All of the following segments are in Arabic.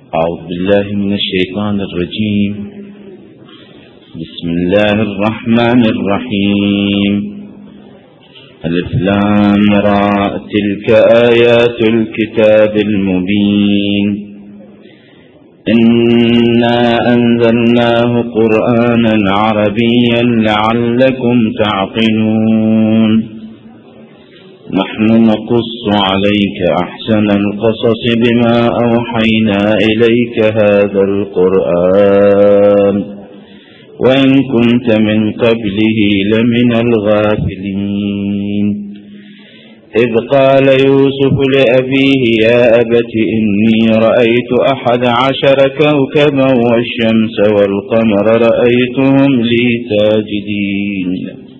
أعوذ بالله من الشيطان الرجيم. بسم الله الرحمن الرحيم. ألف لام را تلك آيات الكتاب المبين إنا أنزلناه قرآنا عربيا لعلكم تعقلون نحن نقص عليك أحسن القصص بما أوحينا إليك هذا القرآن وإن كنت من قبله لمن الغافلين إذ قال يوسف لأبيه يا أبت إني رأيت 11 كوكبا والشمس والقمر رأيتهم لي ساجدين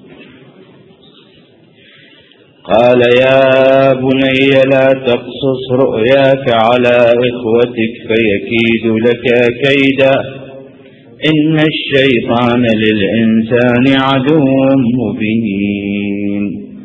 قال يا بني لا تقصص رؤياك على إخوتك فيكيدوا لك كيدا إن الشيطان للإنسان عدو مبين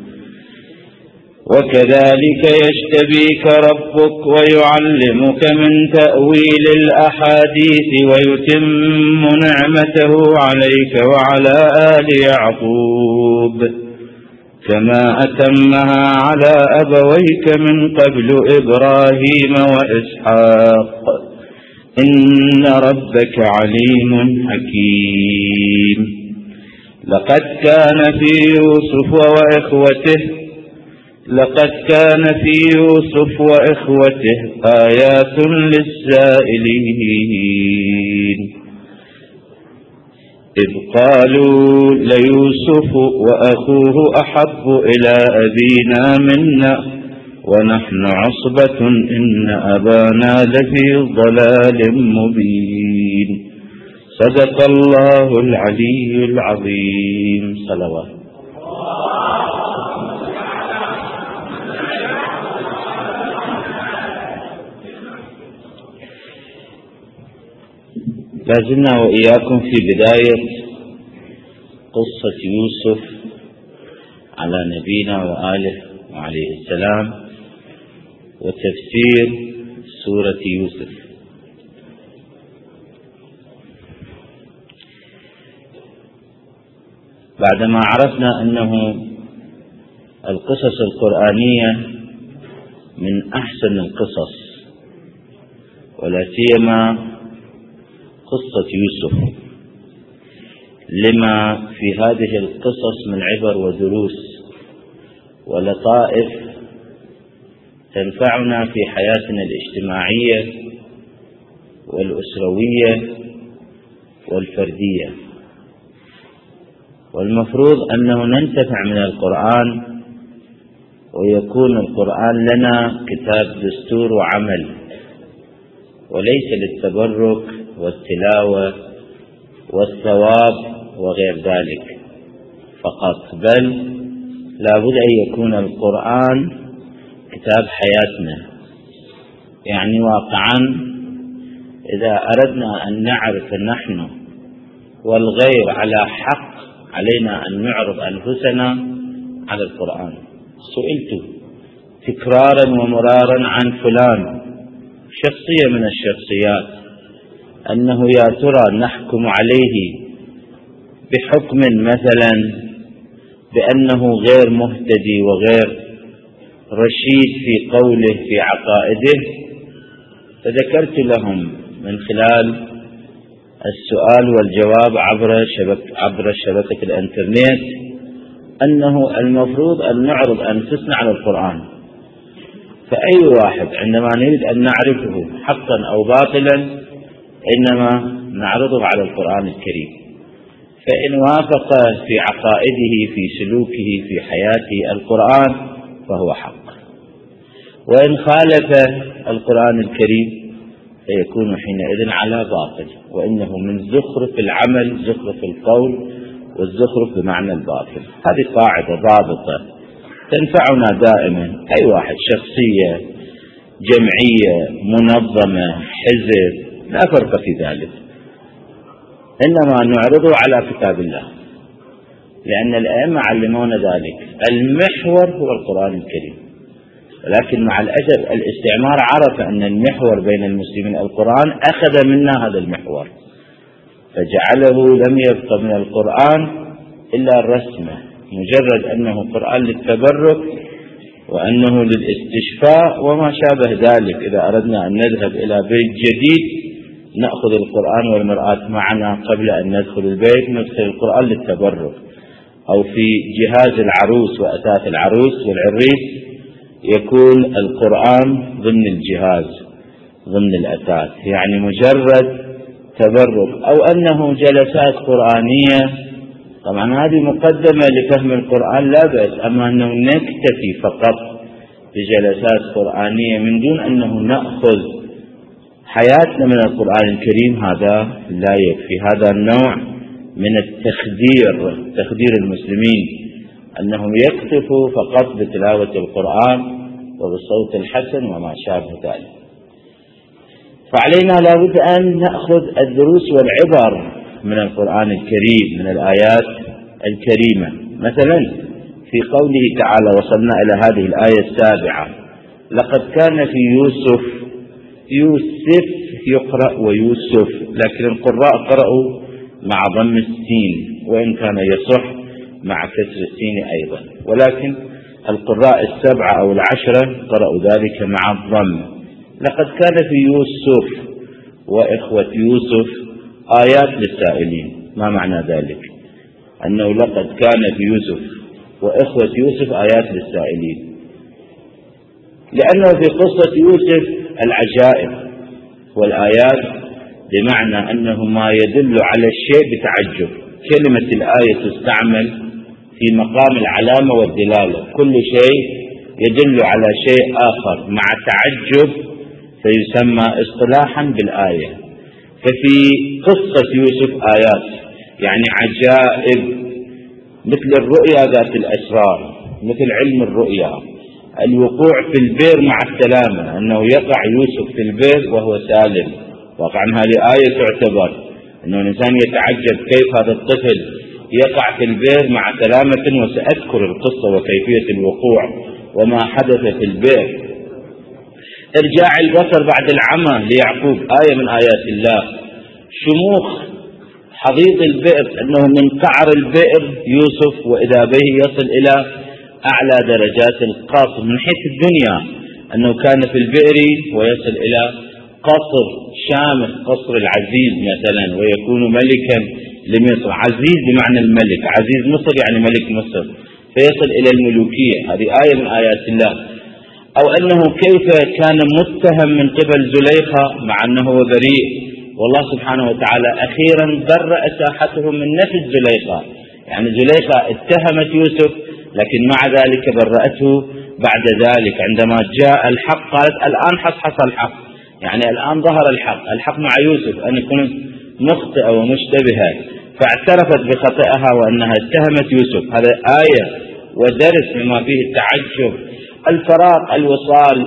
وكذلك يجتبيك ربك ويعلمك من تأويل الأحاديث ويتم نعمته عليك وعلى آل يعقوب كما أتمها على أبويك من قبل إبراهيم وإسحاق إن ربك عليم حكيم لقد كان في يوسف وإخوته آيات للسائلين إذ قالوا ليوسف وأخوه أحب إلى أبينا منا ونحن عصبة إن أبانا لفي ضلال مبين صدق الله العلي العظيم. صلوات. لازلنا وإياكم في بداية قصة يوسف على نبينا وآله وعليه السلام وتفسير سورة يوسف. بعدما عرفنا أنه القصص القرآنية من أحسن القصص ولا سيما قصة يوسف لما في هذه القصص من عبر ودروس ولطائف تنفعنا في حياتنا الاجتماعية والأسروية والفردية، والمفروض أنه ننتفع من القرآن ويكون القرآن لنا كتاب دستور وعمل وليس للتبرك والتلاوة والثواب وغير ذلك فقط، بل لابد أن يكون القرآن كتاب حياتنا. يعني واقعا إذا أردنا أن نعرف نحن والغير على حق علينا أن نعرض أنفسنا على القرآن. سئلت تكرارا ومرارا عن فلان شخصية من الشخصيات أنه يا ترى نحكم عليه بحكم مثلا بأنه غير مهتدي وغير رشيد في قوله في عقائده، فذكرت لهم من خلال السؤال والجواب عبر شبكة الإنترنت أنه المفروض أن نعرض أنفسنا على القرآن، فأي واحد عندما نريد أن نعرفه حقا أو باطلا إنما نعرضه على القرآن الكريم، فإن وافق في عقائده في سلوكه في حياته القرآن فهو حق، وإن خالف القرآن الكريم فيكون حينئذ على باطل، وإنه من زخرف العمل زخرف القول والزخرف بمعنى الباطل. هذه قاعدة ضابطة تنفعنا دائما، أي واحد شخصية جمعية منظمة حزب لا فرق في ذلك، إنما نعرضه على كتاب الله لأن الأئمة علمونا ذلك. المحور هو القرآن الكريم، ولكن مع الأسف الاستعمار عرف أن المحور بين المسلمين القرآن، أخذ منا هذا المحور فجعله لم يبق من القرآن إلا الرسمة، مجرد أنه قرآن للتبرك وأنه للاستشفاء وما شابه ذلك. إذا أردنا أن نذهب إلى بيت جديد نأخذ القرآن والمرآة معنا قبل أن ندخل البيت، ندخل القرآن للتبرك. أو في جهاز العروس وأثاث العروس والعريس يكون القرآن ضمن الجهاز ضمن الأثاث، يعني مجرد تبرك. أو أنه جلسات قرآنية، طبعا هذه مقدمة لفهم القرآن لا بأس، أما أنه نكتفي فقط بجلسات قرآنية من دون أنه نأخذ حياتنا من القرآن الكريم، هذا لا يكفي. هذا النوع من تخدير المسلمين، أنهم يكتفوا فقط بتلاوة القرآن وبالصوت الحسن وما شابه ذلك. فعلينا لابد أن نأخذ الدروس والعبر من القرآن الكريم، من الآيات الكريمة. مثلا في قوله تعالى، وصلنا إلى هذه الآية السابعة: لقد كان في يوسف يقرأ ويوسف، لكن القراء قرأوا مع ضم السين، وإن كان يصح مع كسر السين أيضا، ولكن القراء السبعة أو العشرة قرأوا ذلك مع الضم. لقد كان في يوسف وإخوة يوسف آيات للسائلين. ما معنى ذلك؟ أنه لقد كان في يوسف وإخوة يوسف آيات للسائلين، لأنه في قصة يوسف العجائب والآيات، بمعنى أنه ما يدل على الشيء بتعجب. كلمة الآية تستعمل في مقام العلامة والدلالة، كل شيء يدل على شيء آخر مع تعجب فيسمى اصطلاحا بالآية. ففي قصة يوسف آيات يعني عجائب، مثل الرؤيا ذات الأسرار، مثل علم الرؤيا، الوقوع في البئر مع السلامة، أنه يقع يوسف في البئر وهو سالم. طبعا هذه آية تعتبر أنه الإنسان يتعجب كيف هذا الطفل يقع في البئر مع سلامة، وسأذكر القصة وكيفية الوقوع وما حدث في البئر. ارجاع البصر بعد العمى ليعقوب آية من آيات الله. شموخ حضيض البئر، أنه من قعر البئر يوسف وإذا به يصل إلى أعلى درجات القصر من حيث الدنيا، أنه كان في البئر ويصل إلى قصر شامخ، قصر العزيز مثلا، ويكون ملكا لمصر. عزيز بمعنى الملك، عزيز مصر يعني ملك مصر، فيصل إلى الملوكية. هذه آية من آيات الله. أو أنه كيف كان متهم من قبل زليخة مع أنه بريء، والله سبحانه وتعالى أخيرا برأ ساحته من نفس زليخة. يعني زليخة اتهمت يوسف، لكن مع ذلك برأته بعد ذلك عندما جاء الحق، قالت الآن حصل الحق، يعني الآن ظهر الحق مع يوسف، أن كنت مخطئة ومشتبهة، فاعترفت بخطئها وأنها اتهمت يوسف. هذا آية ودرس مما فيه التعجب. الفراق، الوصال،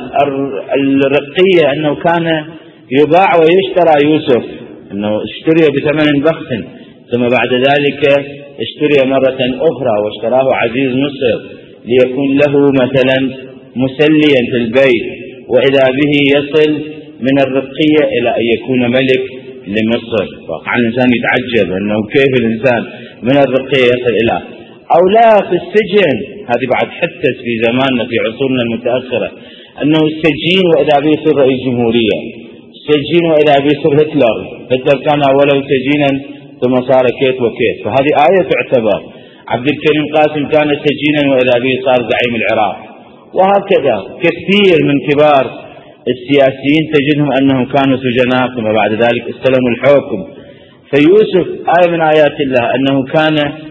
الرقية، أنه كان يباع ويشترى يوسف، أنه اشتري بثمن بخس، ثم بعد ذلك اشتري مرة أخرى واشتراه عزيز مصر ليكون له مثلا مسليا في البيت، وإذا به يصل من الرقية إلى أن يكون ملك لمصر. وقع الإنسان يتعجب أنه كيف الإنسان من الرقية يصل إلى، أو لا في السجن. هذه بعد حتى في زماننا في عصورنا المتأخرة، أنه السجين وإذا به يصير رئيس جمهورية، سجين وإذا به يصير هتلر كان أوله سجينا ثم صار كيت وكيت. فهذه آية تعتبر. عبد الكريم قاسم كان سجينا وإذا به صار زعيم العراق. وهكذا كثير من كبار السياسيين تجدهم أنهم كانوا سجناء ثم بعد ذلك استلموا الحكم. فيوسف آية من آيات الله، أنه كان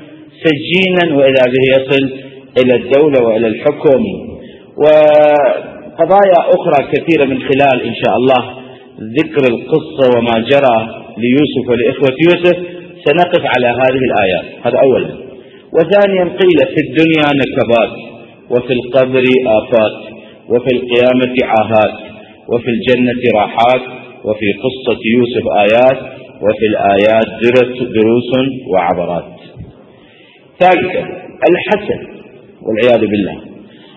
سجينا وإذا به يصل إلى الدولة وإلى الحكم. وقضايا أخرى كثيرة من خلال إن شاء الله ذكر القصة وما جرى ليوسف ولإخوة يوسف سنقف على هذه الآيات. هذا أولا. وثانيا قيل في الدنيا نكبات، وفي القبر آفات، وفي القيامة عاهات، وفي الجنة راحات، وفي قصة يوسف آيات، وفي الآيات دروس وعبرات. ثالثا الحسد والعياذ بالله.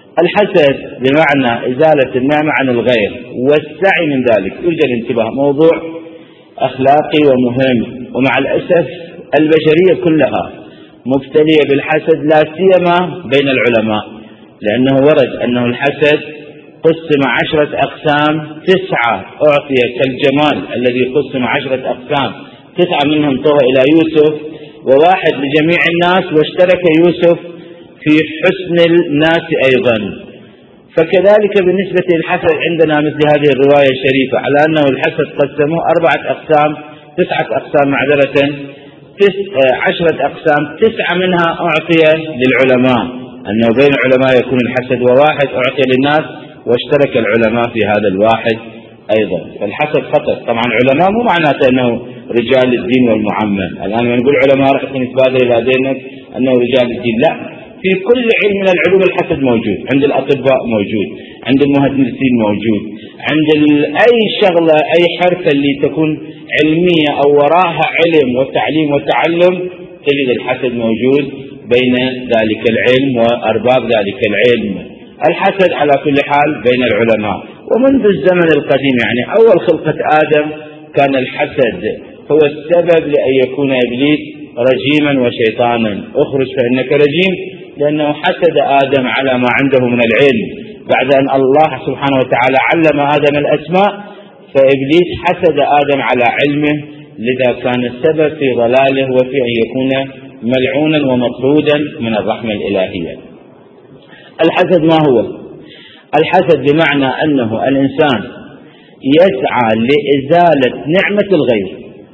الحسد بمعنى إزالة النعمة عن الغير والسعي من ذلك. يرجى الانتباه، موضوع أخلاقي ومهم، ومع الأسف البشرية كلها مبتلية بالحسد، لا سيما بين العلماء، لأنه ورد أنه الحسد قسم 10 أقسام، 9 أعطي كالجمال الذي قسم 10 أقسام، 9 منهم طوى إلى يوسف و1 لجميع الناس، واشترك يوسف في حسن الناس أيضا. فكذلك بالنسبة للحسد عندنا مثل هذه الرواية الشريفة على أنه الحسد قسموه 4 أقسام، 9 أقسام معذرة، 10 أقسام، 9 منها أعطي للعلماء، أنه بين العلماء يكون الحسد، و1 أعطي للناس، واشترك العلماء في هذا الواحد أيضا. فالحسد خطر. طبعا العلماء مو معناته أنه رجال الدين والمعمم، الآن لما نقول علماء راح نتبادر إلى ذهنك أنه رجال الدين، لا، في كل علم من العلوم الحسد موجود، عند الأطباء موجود، عند المهندسين موجود، عند أي شغلة أي حرفة اللي تكون علمية أو وراها علم وتعليم وتعلم تجد الحسد موجود بين ذلك العلم وأرباب ذلك العلم. الحسد على كل حال بين العلماء، ومنذ الزمن القديم، يعني أول خلقة آدم كان الحسد هو السبب لأن يكون إبليس رجيما وشيطانا. اخرج فإنك رجيم، لأنه حسد آدم على ما عنده من العلم بعد أن الله سبحانه وتعالى علم آدم الأسماء، فإبليس حسد آدم على علمه، لذا كان السبب في ضلاله وفي أن يكون ملعونا ومطرودا من الرحمة الإلهية. الحسد ما هو؟ الحسد بمعنى أنه الإنسان يسعى لإزالة نعمة الغير،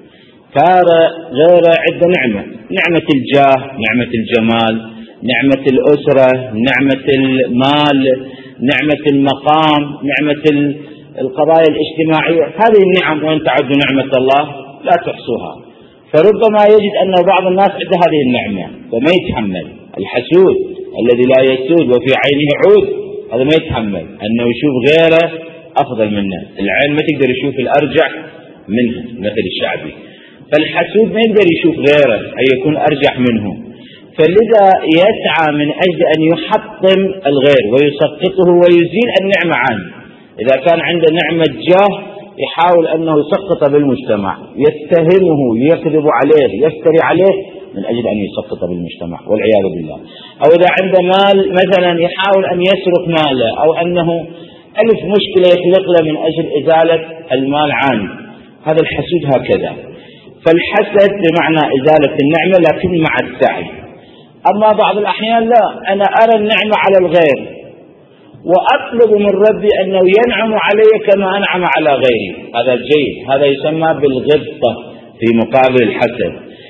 غير عدة نعمة، نعمة الجاه، نعمة الجمال، نعمة الأسرة، نعمة المال، نعمة المقام، نعمة القضايا الاجتماعية. هذه النعم وإن تعدوا نعمة الله لا تحصوها. فربما يجد أن بعض الناس عنده هذه النعمة وما يتحمل. الحسود الذي لا يسود وفي عينه عود، هذا ما يتحمل أنه يشوف غيره أفضل منه. العين ما تقدر يشوف الأرجح منه، مثل الشعبي. فالحسود ما يقدر يشوف غيره أن يكون أرجح منه، فلذا يسعى من أجل أن يحطم الغير ويسقطه ويزيل النعمة عنه. إذا كان عنده نعمة جاه يحاول أنه يسقط بالمجتمع، يتهمه، يكذب عليه، يفتري عليه من أجل أن يسقط بالمجتمع والعياذ بالله. أو إذا عنده مال مثلا يحاول أن يسرق ماله، أو أنه ألف مشكلة يخلق له من أجل إزالة المال عنه. هذا الحسود هكذا. فالحسد بمعنى إزالة النعمة لكن مع السعي. أما بعض الأحيان لا، أنا أرى النعمة على الغير وأطلب من ربي أنه ينعم علي كما أنعم على غيري، هذا جيد، هذا يسمى بالغبطة في مقابل الحسد.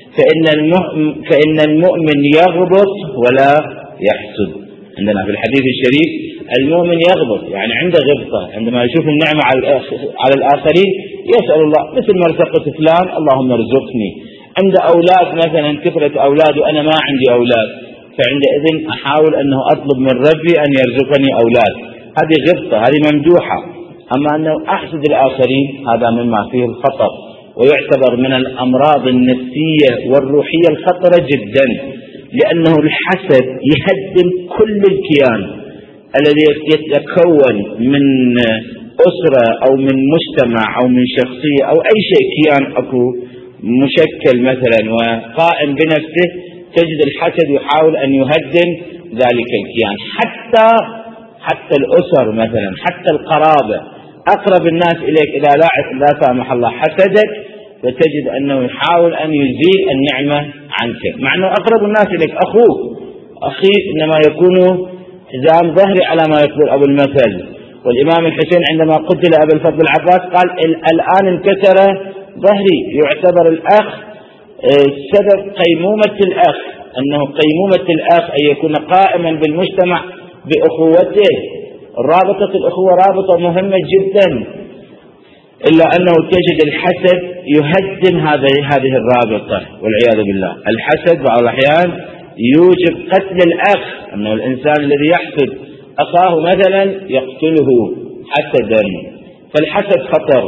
فإن المؤمن يغبط ولا يحسد. عندنا في الحديث الشريف المؤمن يغبط، يعني عنده غبطة، عندما يشوف النعمة على الآخرين يسأل الله، مثل ما رزقت فلان اللهم ارزقني. عند أولاد مثلا كثرة أولاد وأنا ما عندي أولاد، فعندئذ أحاول أنه أطلب من ربي أن يرزقني أولاد، هذه غبطة، هذه ممدوحة. أما أنه أحسد الآخرين هذا مما فيه الخطر، ويعتبر من الأمراض النفسية والروحية الخطرة جدا، لأنه الحسد يهدم كل الكيان الذي يتكون من أسرة أو من مجتمع أو من شخصية أو أي شيء، كيان أكو مشكل مثلا وقائم بنفسه، تجد الحسد يحاول أن يهدم ذلك الكيان. حتى الأسر مثلا، حتى القرابة، أقرب الناس إليك إذا لا سامح الله حسدك، فتجد أنه يحاول أن يزيل النعمة عنك، مع أنه أقرب الناس إليك أخوك، أخيك إنما يكون حزام ظهري على ما يقول أبو المثل. والإمام الحسين عندما قتل أبو الفضل العباس قال الآن انكسر ظهري. يعتبر الأخ سبب قيمومة الأخ، أنه قيمومة الأخ أن يكون قائما بالمجتمع بأخوته. رابطة الأخوة رابطة مهمة جدا، إلا أنه تجد الحسد يهدم هذه الرابطة والعياذ بالله. الحسد بعض الأحيان يوجب قتل الأخ، أنه الإنسان الذي يحسد أخاه مثلا يقتله حسدا. فالحسد خطر.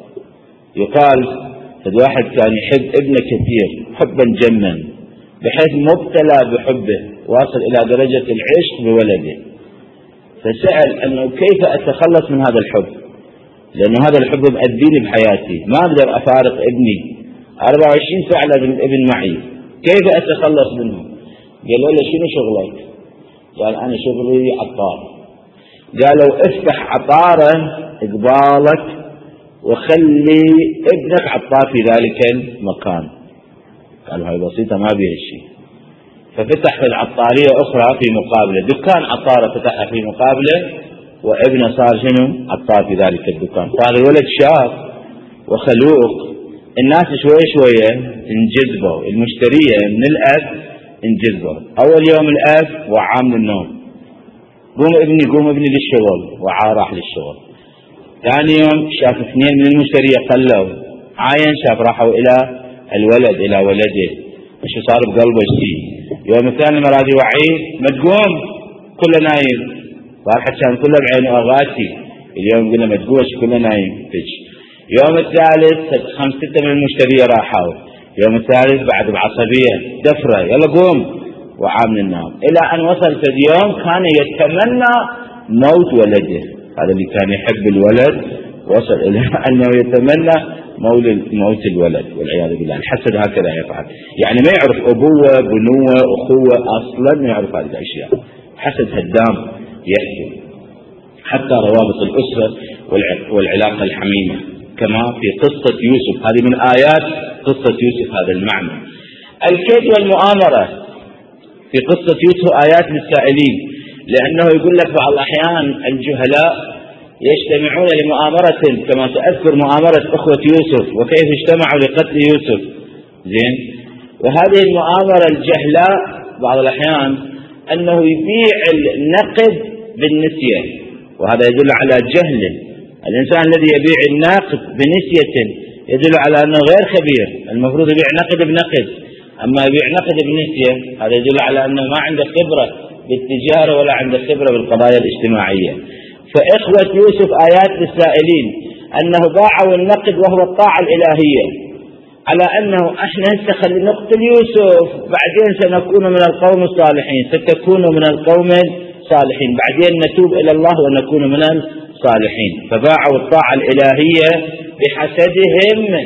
يقال واحد كان يحب ابنه كثير حبا جما، بحيث مبتلى بحبه واصل إلى درجة العشق بولده، فسأل أنه كيف أتخلص من هذا الحب، لأنه هذا الحب مؤذيني بحياتي، ما أقدر أفارق ابني 24 ساعة لازم الابن معي، كيف أتخلص منه؟ قالوا له شنو شغلك؟ قال أنا شغلي عطار. قالوا افتح عطارة قبالك وخلي ابنك عطار في ذلك المكان. قالوا هاي بسيطة ما بيها شيء. ففتح في العطارية أخرى في مقابلة، دكان عطارة فتحها في مقابلة، وابنه صار شنو؟ عطار في ذلك الدكان. صار الولد شاب وخلوق، الناس شوية شوية انجذبوا، المشترية من الأب انجذبوا. أول يوم الأب وعاه من النوم، قوم ابني للشغل، وعاه راح للشغل. ثاني يوم شاف اثنين من المشترية قلوا، عاين شاف راحوا إلى الولد إلى ولده، وش صار بقلبه شيء. يوم الثاني مراد يوعيه ما تقوم كله نايم، صار كان كله بعينه أغاتي. اليوم قلنا ما تقومش كله نايم فيش. يوم الثالث 5-6 من المشترية راحوا. يوم الثالث بعد بعصبية دفرة يلا قوم، وعام النوم. إلى أن وصل في اليوم كان يتمنى موت ولده. هذا اللي كان يحب الولد وصل إلى أنه يتمنى موت الولد والعياذ بالله. الحسد هكذا يفعل، يعني ما يعرف أبوة بنوة أخوة، أصلا ما يعرف هذه الأشياء. حسد هدام يحكم حتى روابط الأسرة والعلاقة الحميمة، كما في قصة يوسف. هذه من آيات قصة يوسف هذا المعنى. الكيد والمؤامرة في قصة يوسف آيات للسائلين، لأنه يقول لك بعض الأحيان الجهلاء يجتمعون لمؤامرة، كما سأذكر مؤامرة أخوة يوسف وكيف اجتمعوا لقتل يوسف. زين، وهذه المؤامرة الجهلاء بعض الأحيان أنه يبيع النقد بالنسية، وهذا يدل على جهل. الإنسان الذي يبيع النقد بنسية يدل على أنه غير خبير، المفروض يبيع نقد بنقد، أما يبيع نقد بنسية هذا يدل على أنه ما عنده خبرة بالتجارة ولا عنده خبرة بالقضايا الاجتماعية. فإخوة يوسف آيات للسائلين أنه باعوا النقد وهو الطاعة الإلهية، على أنه احنا نستخل نقتل يوسف بعدين سنكون من القوم الصالحين، ستكونوا من القوم الصالحين، بعدين نتوب إلى الله ونكون من الصالحين. فباعوا الطاعة الإلهية بحسدهم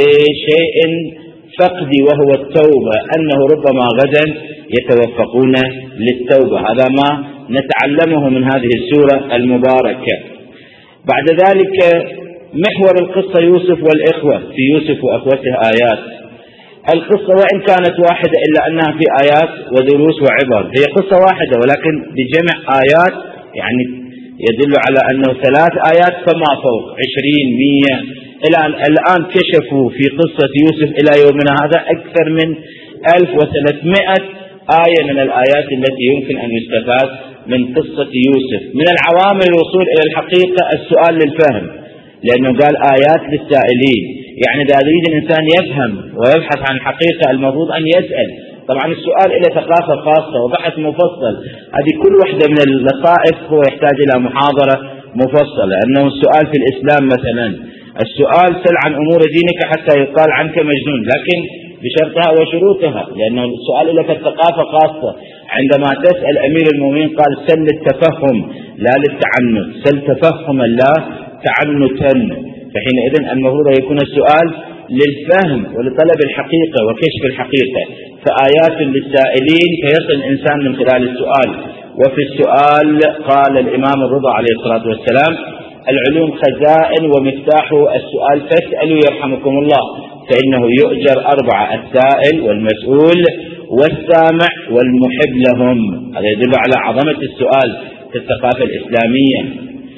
بشيء فقدي وهو التوبة، أنه ربما غدا يتوفقون للتوبة. هذا ما نتعلمه من هذه السورة المباركة. بعد ذلك محور القصة يوسف والإخوة. في يوسف وأخوته آيات. القصة وإن كانت واحدة إلا أنها في آيات ودروس وعبر، هي قصة واحدة ولكن بجمع آيات، يعني يدل على أنه 3 آيات فما فوق 20 100. الآن كشفوا في قصة يوسف إلى يومنا هذا أكثر من 1300 آية من الآيات التي يمكن أن يستفاد من قصة يوسف. من العوامل الوصول إلى الحقيقة السؤال للفهم، لأنه قال آيات للسائلين، يعني إذا يريد الإنسان يفهم ويبحث عن الحقيقة المفروض أن يسأل. طبعا السؤال إلى ثقافة خاصة وبحث مفصل، هذه كل واحدة من اللطائف هو يحتاج إلى محاضرة مفصلة. لأنه السؤال في الإسلام مثلا السؤال سل عن أمور دينك حتى يقال عنك مجنون، لكن بشرطها وشروطها، لأنه السؤال لك الثقافة خاصة. عندما تسأل أمير المؤمنين قال سل للتفهم لا للتعنت، سل تفهما لا تعنتا. فحينئذ المفروض أن يكون السؤال للفهم ولطلب الحقيقة وكشف الحقيقة. فآيات للسائلين فيصل الإنسان من خلال السؤال. وفي السؤال قال الإمام الرضا عليه الصلاة والسلام العلوم خزائن ومفتاحه السؤال فاسألوا يرحمكم الله، فإنه يؤجر 4: السائل والمسؤول والسامع والمحب لهم. هذا يدل على عظمة السؤال في الثقافة الإسلامية.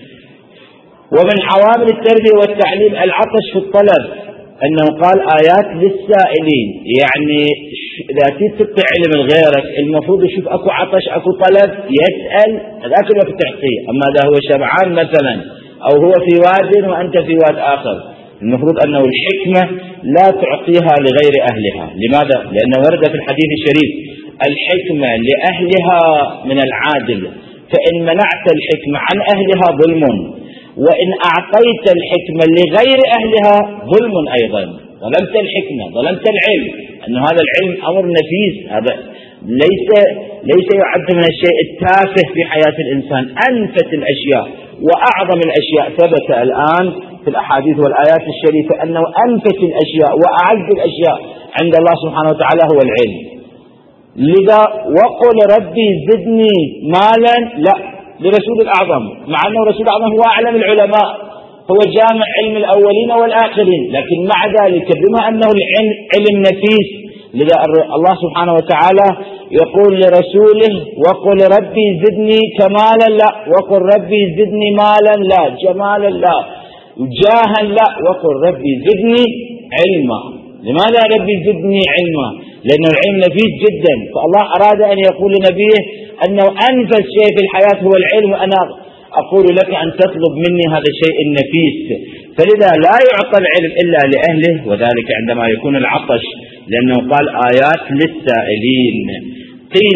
ومن عوامل التربية والتعليم العطش في الطلب، أنه قال آيات للسائلين، يعني إذا تتبع علم غيرك المفروض يشوف أكو عطش أكو طلب يسأل، ذاك الوقت تعطيه. أما إذا هو شبعان مثلا أو هو في واد وأنت في واد آخر، المفروض أنه الحكمة لا تعطيها لغير أهلها. لماذا؟ لأنه ورد في الحديث الشريف الحكمة لأهلها من العادل، فإن منعت الحكمة عن أهلها ظلم، وإن أعطيت الحكمة لغير أهلها ظلم أيضا. ظلمت الحكمة، ظلمت العلم، أن هذا العلم أمر نفيس، هذا ليس يعد من الشيء التافه في حياة الإنسان. أنفس الأشياء وأعظم الأشياء ثبت الآن في الأحاديث والآيات الشريفة أنه أنفس الأشياء وأعز الأشياء عند الله سبحانه وتعالى هو العلم. لذا وقل ربي زدني مالا لا لرسول الأعظم، مع أنه رسول الأعظم هو أعلم العلماء، هو جامع علم الأولين والآخرين، لكن مع ذلك بما أنه علم نفيس، لذا الله سبحانه وتعالى يقول لرسوله وقل ربي زدني كمالا لا، وقل ربي زدني مالا لا، جمالا لا، جاها لا، وقل ربي زدني علما. لماذا ربي زدني علما؟ لأن العلم نفيس جدا، فالله أراد أن يقول لنبيه أنه أنفس شيء في الحياة هو العلم، وأنا أقول لك أن تطلب مني هذا الشيء النفيس. فلذا لا يعطى العلم إلا لأهله، وذلك عندما يكون العطش، لأنه قال آيات للسائلين. قيل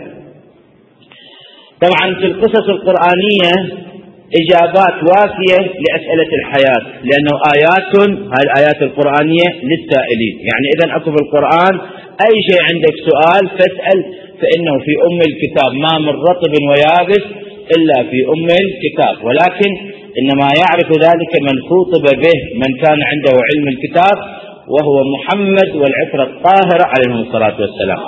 طبعا في القصص القرآنية إجابات وافية لأسئلة الحياة، لأنه هذه الآيات القرآنية للسائلين. يعني إذا أكو في القرآن أي شيء عندك سؤال فاسأل، فإنه في أم الكتاب ما من رطب ويابس إلا في أم الكتاب، ولكن إنما يعرف ذلك من خوطب به، من كان عنده علم الكتاب، وهو محمد والعترة الطاهرة عليهم الصلاة والسلام.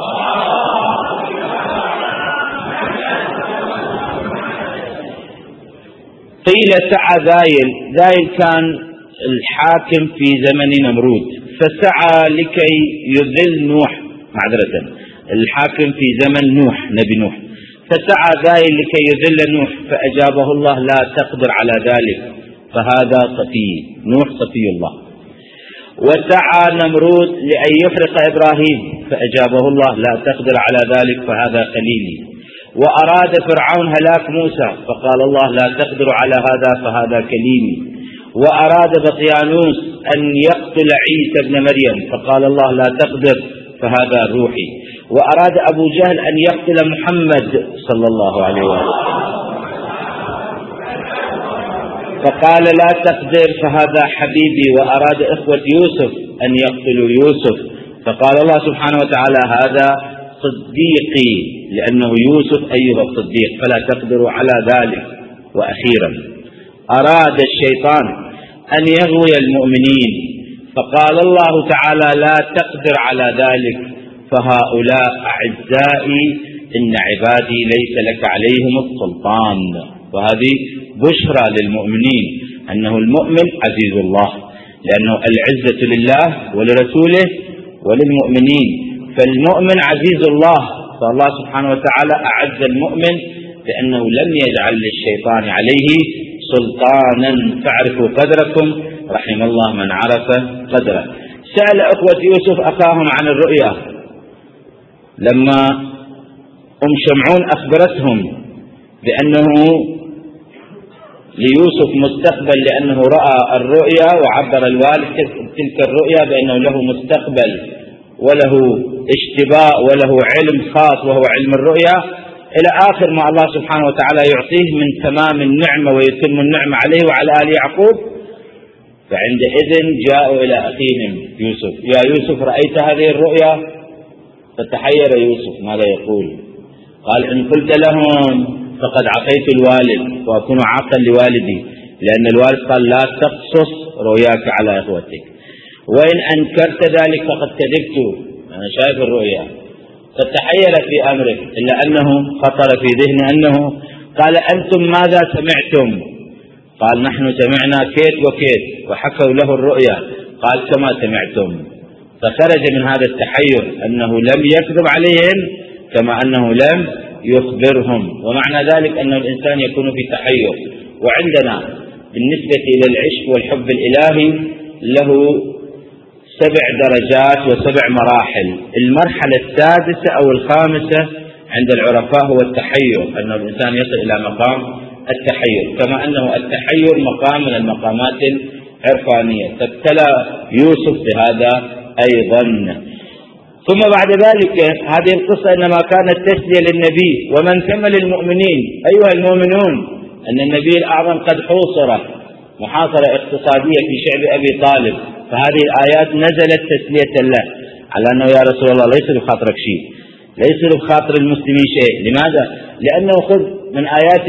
قيل سعى ذايل كان الحاكم في زمن نمرود، فسعى لكي يذل نوح، معذرة الحاكم في زمن نوح نبي نوح، فسعى ذايل لكي يذل نوح، فأجابه الله لا تقدر على ذلك فهذا صفي، نوح صفي الله. وسعى نمرود لأن يحرق إبراهيم، فأجابه الله لا تقدر على ذلك فهذا خليلي. وأراد فرعون هلاك موسى، فقال الله لا تقدر على هذا فهذا كليمي. وأراد بطيانوس أن يقتل عيسى ابن مريم، فقال الله لا تقدر فهذا روحي. وأراد أبو جهل أن يقتل محمد صلى الله عليه وسلم، فقال لا تقدر فهذا حبيبي. وأراد إخوة يوسف أن يقتلوا يوسف، فقال الله سبحانه وتعالى هذا صديقي، لأنه يوسف أيها الصديق فلا تقدروا على ذلك. وأخيرا أراد الشيطان أن يغوي المؤمنين، فقال الله تعالى لا تقدر على ذلك فهؤلاء أعزائي إن عبادي ليس لك عليهم السلطان. وهذه بشرى للمؤمنين أنه المؤمن عزيز الله، لأنه العزة لله ولرسوله وللمؤمنين، فالمؤمن عزيز الله، فالله سبحانه وتعالى أعز المؤمن لأنه لم يجعل للشيطان عليه سلطانا. فاعرفوا قدركم رحم الله من عرف قدره. سأل أخوة يوسف أخاهم عن الرؤيا، لما شمعون أخبرتهم بأنه ليوسف مستقبل، لأنه رأى الرؤيا وعبر الوالد تلك الرؤيا بأنه له مستقبل وله اشتباء وله علم خاص وهو علم الرؤيا، إلى آخر ما الله سبحانه وتعالى يعطيه من تمام النعمة ويتم النعمة عليه وعلى آل يعقوب. فعندئذ جاءوا إلى أخيهم يوسف، يا يوسف رأيت هذه الرؤيا؟ فتحير يوسف ماذا يقول؟ قال إن قلت لهم فقد عصيت الوالد وأكون عاقا لوالدي، لأن الوالد قال لا تقصص رؤياك على إخوتك، وإن أنكرت ذلك فقد كذبت، أنا شايف الرؤيا. فتحير في أمره، إلا أنه خطر في ذهنه أنه قال أنتم ماذا سمعتم؟ قال نحن سمعنا كيت وكيت، وحكوا له الرؤيا، قال كما سمعتم. فخرج من هذا التحير أنه لم يكذب عليهم كما أنه لم يخبرهم، ومعنى ذلك أن الإنسان يكون في تحير. وعندنا بالنسبة إلى العشق والحب الإلهي له 7 درجات و7 مراحل. المرحلة السادسة أو الخامسة عند العرفاء هو التحير، أن الإنسان يصل إلى مقام التحير، كما أنه التحير مقام من المقامات العرفانية، فابتلى يوسف بهذا أيضا. ثم بعد ذلك هذه القصة إنما كانت تسلية للنبي ومن ثم للمؤمنين. أيها المؤمنون، أن النبي الأعظم قد حوصر محاصرة اقتصادية في شعب أبي طالب، فهذه الآيات نزلت تسلية له على أنه يا رسول الله ليس بخاطرك شيء، لا يصير بخاطر المسلمين شيء. لماذا؟ لأنه خذ من آيات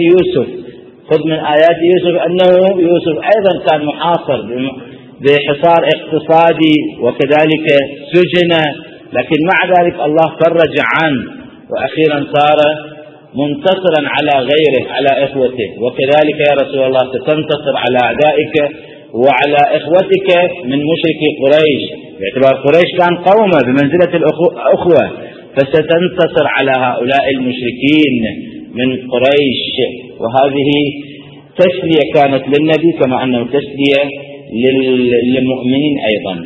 يوسف أنه يوسف أيضا كان محاصر بحصار اقتصادي وكذلك سجن، لكن مع ذلك الله فرج عنه وأخيرا صار منتصرا على غيره، على إخوته. وكذلك يا رسول الله ستنتصر على أعدائك وعلى إخوتك من مشركي قريش، باعتبار قريش كان قومه بمنزلة الأخوة، فستنتصر على هؤلاء المشركين من قريش. وهذه تسلية كانت للنبي كما أنه تسلية للمؤمنين أيضا.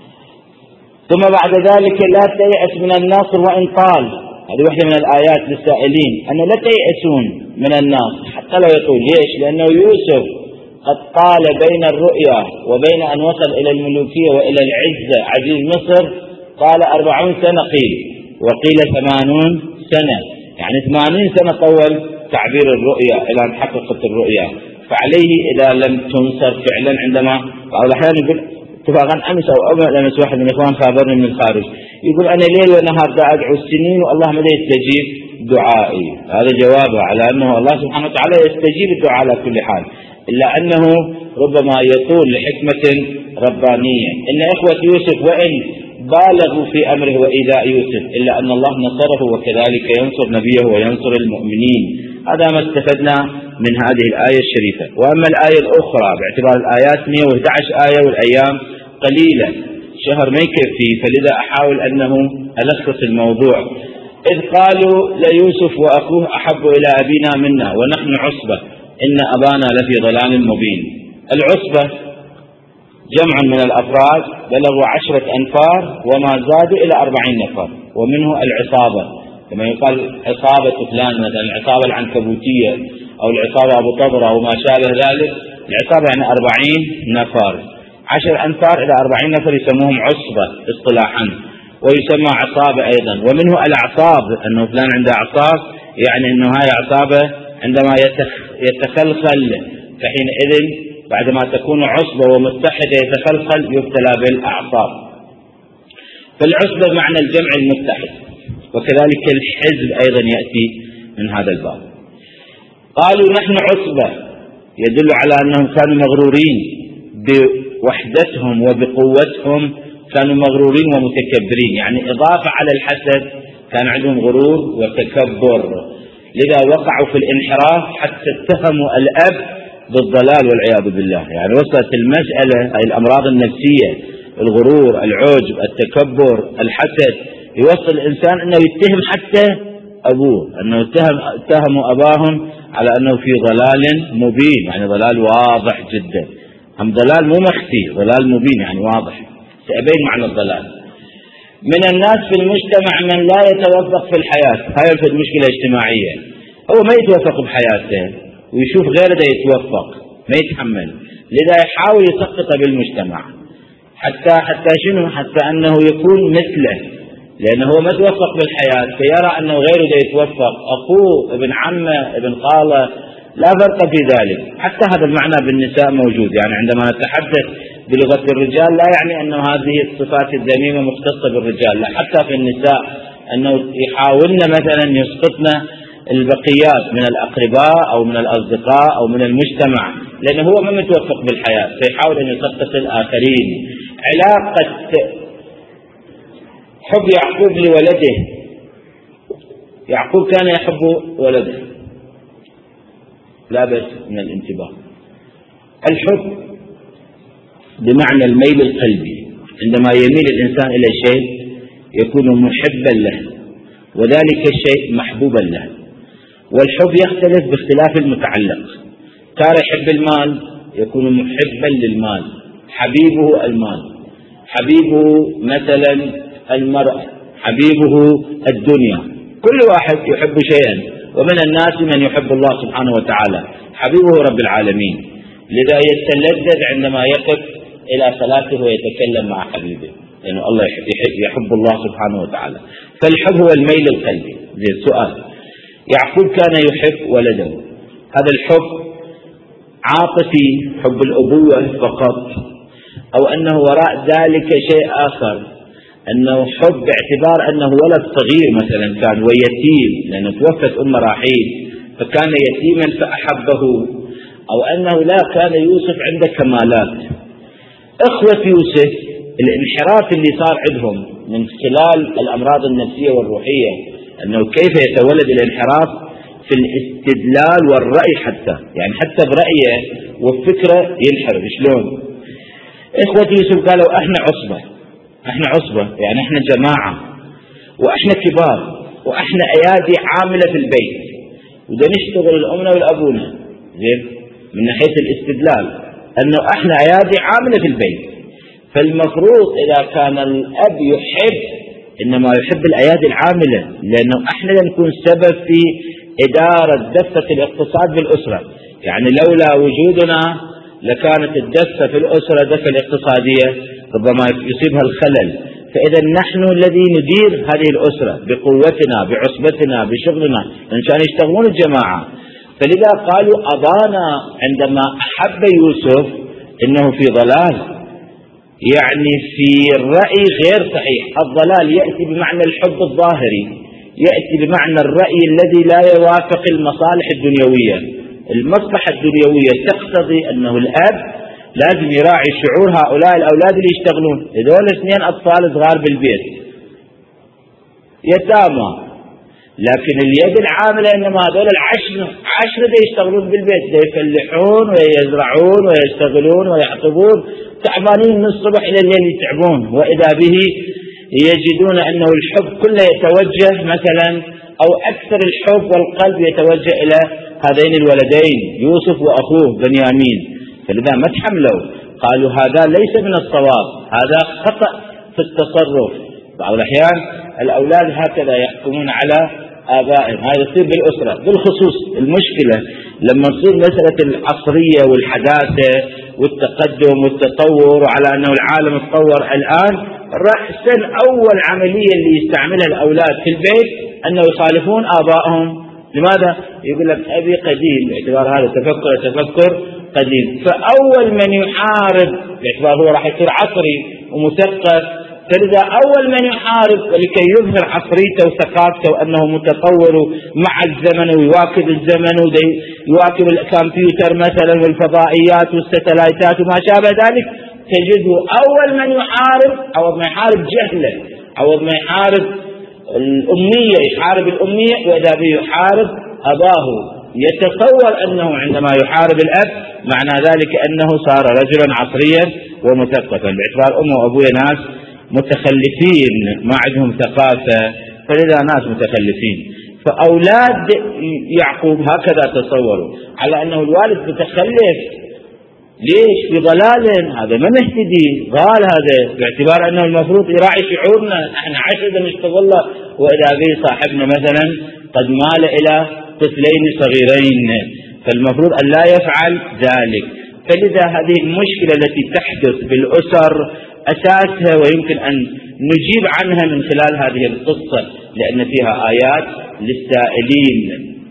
ثم بعد ذلك لا تيأس من النصر وإن طال. هذه واحدة من الآيات للسائلين أن لا تيأسون من النصر حتى لو يطول. ليش؟ لأنه يوسف قد طال بين الرؤيا وبين أن وصل إلى الملوكية وإلى العزة. عزيز مصر طال 40 سنة قيل، وقيل 80 سنة، يعني 80 سنة طول تعبير الرؤيا إلى أن حققت الرؤيا. فعليه إذا لم تنصر فعلا، عندما بعض الأحيان يقول اتفاقا أمس أو أمس واحد من الإخوان خابرني من الخارج يقول أنا ليل ونهار أدعو السنين والله ما يستجيب دعائي. هذا جوابه على أنه الله سبحانه وتعالى يستجيب الدعاء على كل حال، إلا أنه ربما يطول لحكمة ربانية. إن إخوة يوسف وإن بالغوا في أمره وإيذاء يوسف إلا أن الله نصره وكذلك ينصر نبيه وينصر المؤمنين. هذا ما استفدنا من هذه الآية الشريفة. وأما الآية الأخرى باعتبار الآيات 111 آية والأيام قليلة، شهر ما يكفي، فلذا أحاول أنه ألخص الموضوع. إذ قالوا ليوسف وأخوه أحب إلى أبينا منا ونحن عصبة إن أبانا لفي ضلال مبين. العصبة جمع من الأفراد بلغوا 10 أنفار وما زادوا إلى 40 نفر، ومنه العصابة. لما يقال عصابة فلان مثلا العصابة العنكبوتية أو العصابة أبو طبرة أو ما شابه ذلك، العصابة يعني 40 نفر. 10 أنفار إلى 40 نفر يسموهم عصبة اصطلاحا، ويسمى عصابة أيضا. ومنه الأعصاب، أنه فلان عنده أعصاب، يعني أنه هاي عصابة عندما يتخلخل فحينئذ بعدما تكون عصبة ومتحدة يتخلخل يبتلى بالأعصاب. فالعصبة معنى الجمع المتحد، وكذلك الحزب أيضا يأتي من هذا الباب. قالوا نحن عصبة يدل على أنهم كانوا مغرورين بوحدتهم وبقوتهم، كانوا مغرورين ومتكبرين، يعني إضافة على الحسد كان عندهم غرور وتكبر، لذا وقعوا في الانحراف حتى اتهموا الأب بالضلال والعياذ بالله. يعني وصلت المسألة أي الأمراض النفسية، الغرور، العجب، التكبر، الحسد، يوصل الإنسان أنه يتهم حتى أبوه، أنه اتهموا أباهم على أنه في ضلال مبين، يعني ضلال واضح جدا. هم ضلال مو مخفي، ضلال مبين يعني واضح. سأبين معنى الضلال. من الناس في المجتمع من لا يتوفق في الحياة. هاي المشكلة اجتماعية، هو ما يتوفق بحياته ويشوف غيره ده يتوفق، ما يتحمل، لذا يحاول يسقط بالمجتمع حتى شنو؟ حتى أنه يكون مثله، لأنه هو ما توفق بالحياة فيرى أنه غيره ده يتوفق، أخوه، ابن عمه، ابن خاله، لا فرق في ذلك. حتى هذا المعنى بالنساء موجود، يعني عندما نتحدث بلغة الرجال لا يعني أن هذه الصفات الذميمة مختصة بالرجال، لا، حتى في النساء أنه يحاولن مثلا يسقطن البقيات من الأقرباء أو من الأصدقاء أو من المجتمع، لأنه هو ما متوفق بالحياة فيحاول أن يسقط الآخرين. علاقة حب يعقوب لولده، يعقوب كان يحب ولده، لا بأس من الانتباه. الحب بمعنى الميل القلبي، عندما يميل الإنسان إلى شيء يكون محبا له وذلك الشيء محبوبا له. والحب يختلف باختلاف المتعلق. ترى يحب المال يكون محبا للمال، حبيبه المال، حبيبه مثلا المرأة، حبيبه الدنيا، كل واحد يحب شيئا. ومن الناس من يحب الله سبحانه وتعالى، حبيبه رب العالمين، لذا يتلذذ عندما يقف إلى صلاته ويتكلم مع حبيبه، لأنه الله يحب الله سبحانه وتعالى. فالحب هو الميل القلبي. زي السؤال، يعقوب كان يحب ولده، هذا الحب عاطفي، حب الأبوة فقط، أو أنه وراء ذلك شيء آخر، أنه حب باعتبار أنه ولد صغير مثلا كان ويتيم لأنه توفت أمه رحيل فكان يتيما فأحبه، أو أنه لا كان يوسف عنده كمالات. إخوة يوسف الانحراف اللي صار عندهم من خلال الأمراض النفسية والروحية، أنه كيف يتولد الانحراف في الاستدلال والرأي، حتى برأيه والفكرة ينحرف. شلون؟ إخوة يوسف قالوا احنا عصبة، يعني احنا جماعة واحنا كبار واحنا ايادي عاملة في البيت وده نشتغل الامنا والابونا، زين، من ناحية الاستدلال انه احنا ايادي عاملة في البيت، فالمفروض اذا كان الاب يحب انما يحب الايادي العاملة، لانه احنا نكون سبب في ادارة دفة الاقتصاد بالاسرة، يعني لولا وجودنا لكانت الدفة في الاسرة دفة الاقتصادية ربما يصيبها الخلل. فإذا نحن الذي ندير هذه الأسرة بقوتنا بعصبتنا بشغلنا، إن كانوا يشتغلون الجماعة. فلذا قالوا أبانا عندما أحب يوسف إنه في ضلال، يعني في الرأي غير صحيح. الضلال يأتي بمعنى الحب الظاهري، يأتي بمعنى الرأي الذي لا يوافق المصالح الدنيوية. المصلحة الدنيوية تقتضي أنه الأب لازم يراعي شعور هؤلاء الأولاد اللي يشتغلون. هذول 2 أطفال صغار بالبيت يتامى، لكن اليد العاملة إنما هذول 10 دي يشتغلون بالبيت، دي يفلحون ويزرعون ويشتغلون ويحطبون، تعبانين من الصبح إلى الليل يتعبون، وإذا به يجدون أنه الحب كله يتوجه مثلا أو أكثر الحب والقلب يتوجه إلى هذين الولدين يوسف وأخوه بنيامين. فلذا ما تحملوا، قالوا هذا ليس من الصواب، هذا خطأ في التصرف. بعض الأحيان الأولاد هكذا يحكمون على آبائهم، هذا يصير بالأسرة. بالخصوص المشكلة لما تصير مسألة العصرية والحداثة والتقدم والتطور، وعلى أنه العالم تطور الآن، رأسا أول عملية اللي يستعملها الأولاد في البيت أنه يخالفون آبائهم. لماذا؟ يقول لك أبي قديم، باعتبار هذا تفكر قديم. فأول من يحارب باعتبار هو راح يصير عصري ومثقف، فلذا أول من يحارب ولكي يظهر عصريته وثقافته وأنه متطور مع الزمن ويواكب الزمن ويواكب الكمبيوتر مثلا والفضائيات والستلايتات وما شابه ذلك، تجده أول من يحارب جهله، أول ما يحارب الأمية، يحارب الأمية، وإذا به يحارب أباه. يتصور أنه عندما يحارب الأب معنى ذلك أنه صار رجلا عصريا ومثقفا، باعتبار أمه وأبوه ناس متخلفين ما عندهم ثقافة، فلذا ناس متخلفين. فأولاد يعقوب هكذا تصوروا على أنه الوالد متخلف. ليش؟ بضلال، هذا ما نهتدي، ضال هذا، باعتبار أنه المفروض يراعي شعورنا. احنا 10 نشتغل له، وإذا به صاحبنا مثلا قد مال إلى طفلين صغيرين، فالمفروض أن لا يفعل ذلك. فلذا هذه المشكلة التي تحدث بالأسر أساسها ويمكن أن نجيب عنها من خلال هذه القصة، لأن فيها آيات للسائلين.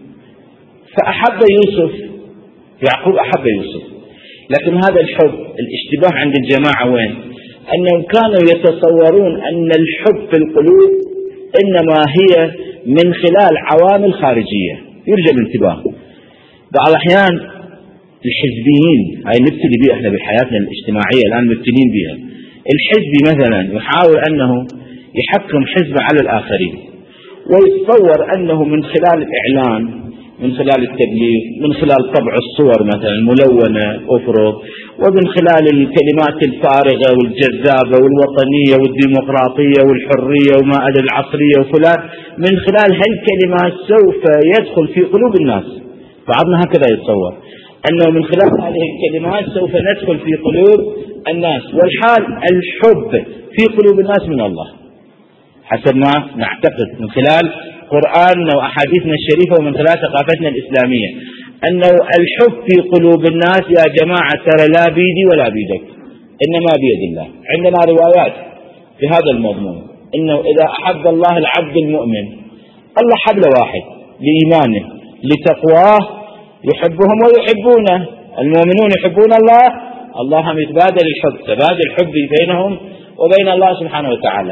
فأحب يوسف، يعقوب أحب يوسف، لكن هذا الحب الاشتباه عند الجماعة وين؟ أنهم كانوا يتصورون أن الحب في القلوب إنما هي من خلال عوامل خارجية. يرجى الانتباه. بعض الأحيان الحزبيين، هاي نبتلي بها احنا بحياتنا الاجتماعية الآن، مبتلين بها. الحزبي مثلا يحاول أنه يحكم حزبه على الآخرين، ويتصور أنه من خلال الإعلان، من خلال التبليغ، من خلال طبع الصور مثلا ملونة أفرض، ومن خلال الكلمات الفارغة والجذابة والوطنية والديمقراطية والحرية وما أدري العصرية وفلان، من خلال هالكلمات سوف يدخل في قلوب الناس. بعضنا هكذا يتصور أنه من خلال هذه الكلمات سوف ندخل في قلوب الناس، والحال الحب في قلوب الناس من الله حسب ما نعتقد من خلال قرآننا وأحاديثنا الشريفة ومن خلال ثقافتنا الإسلامية، أنه الحب في قلوب الناس يا جماعة ترى لا بيدي ولا بيدك، إنما بيد الله. عندنا روايات في هذا المضمون، إنه إذا أحب الله العبد المؤمن، الله حبل واحد لإيمانه لتقواه يحبهم ويحبونه، المؤمنون يحبون الله، الله هم يتبادل الحب، تبادل الحب بينهم وبين الله سبحانه وتعالى.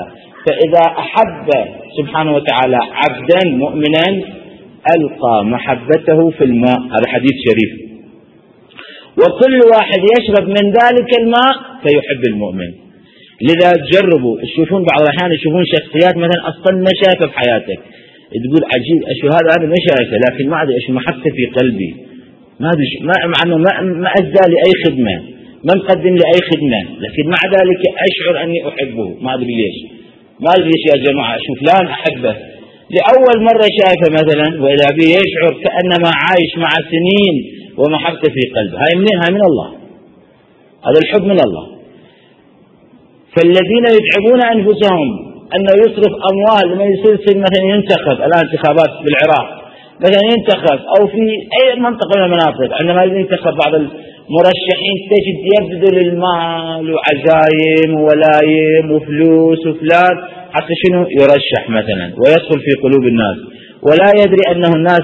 فإذا أحب سبحانه وتعالى عبدا مؤمنا ألقى محبته في الماء. هذا حديث شريف. وكل واحد يشرب من ذلك الماء فيحب المؤمن. لذا جربوا تشوفون بعض الأحيان يشوفون شخصيات مثلا أصلا ما شايفه في حياتك، تقول عجيب أشو هذا أنا ما شايفه، لكن ما أدري أشو محبته في قلبي، ما أدري مع أنه ما أدى لي أي خدمة، ما مقدم لي أي خدمة، لكن مع ذلك أشعر أني أحبه. ما أدري ليش، ما أدري ليش يا جماعة. أشوف فلان أحبه لأول مرة شايفه مثلا، وإذا به يشعر كأنما عايش مع سنين ومحبته في قلبه. هاي منين؟ هاي من الله، هذا الحب من الله. فالذين يتعبون أنفسهم أنه يصرف أموال لما يصير مثلا ينتخب الآن انتخابات بالعراق مثلا ينتخب، أو في أي منطقة من المناطق عندما ينتخب بعض المرشحين تجد يبذل المال وعزايم وولايم وفلوس وفلان حتى شنو يرشح مثلا ويدخل في قلوب الناس، ولا يدري أنه الناس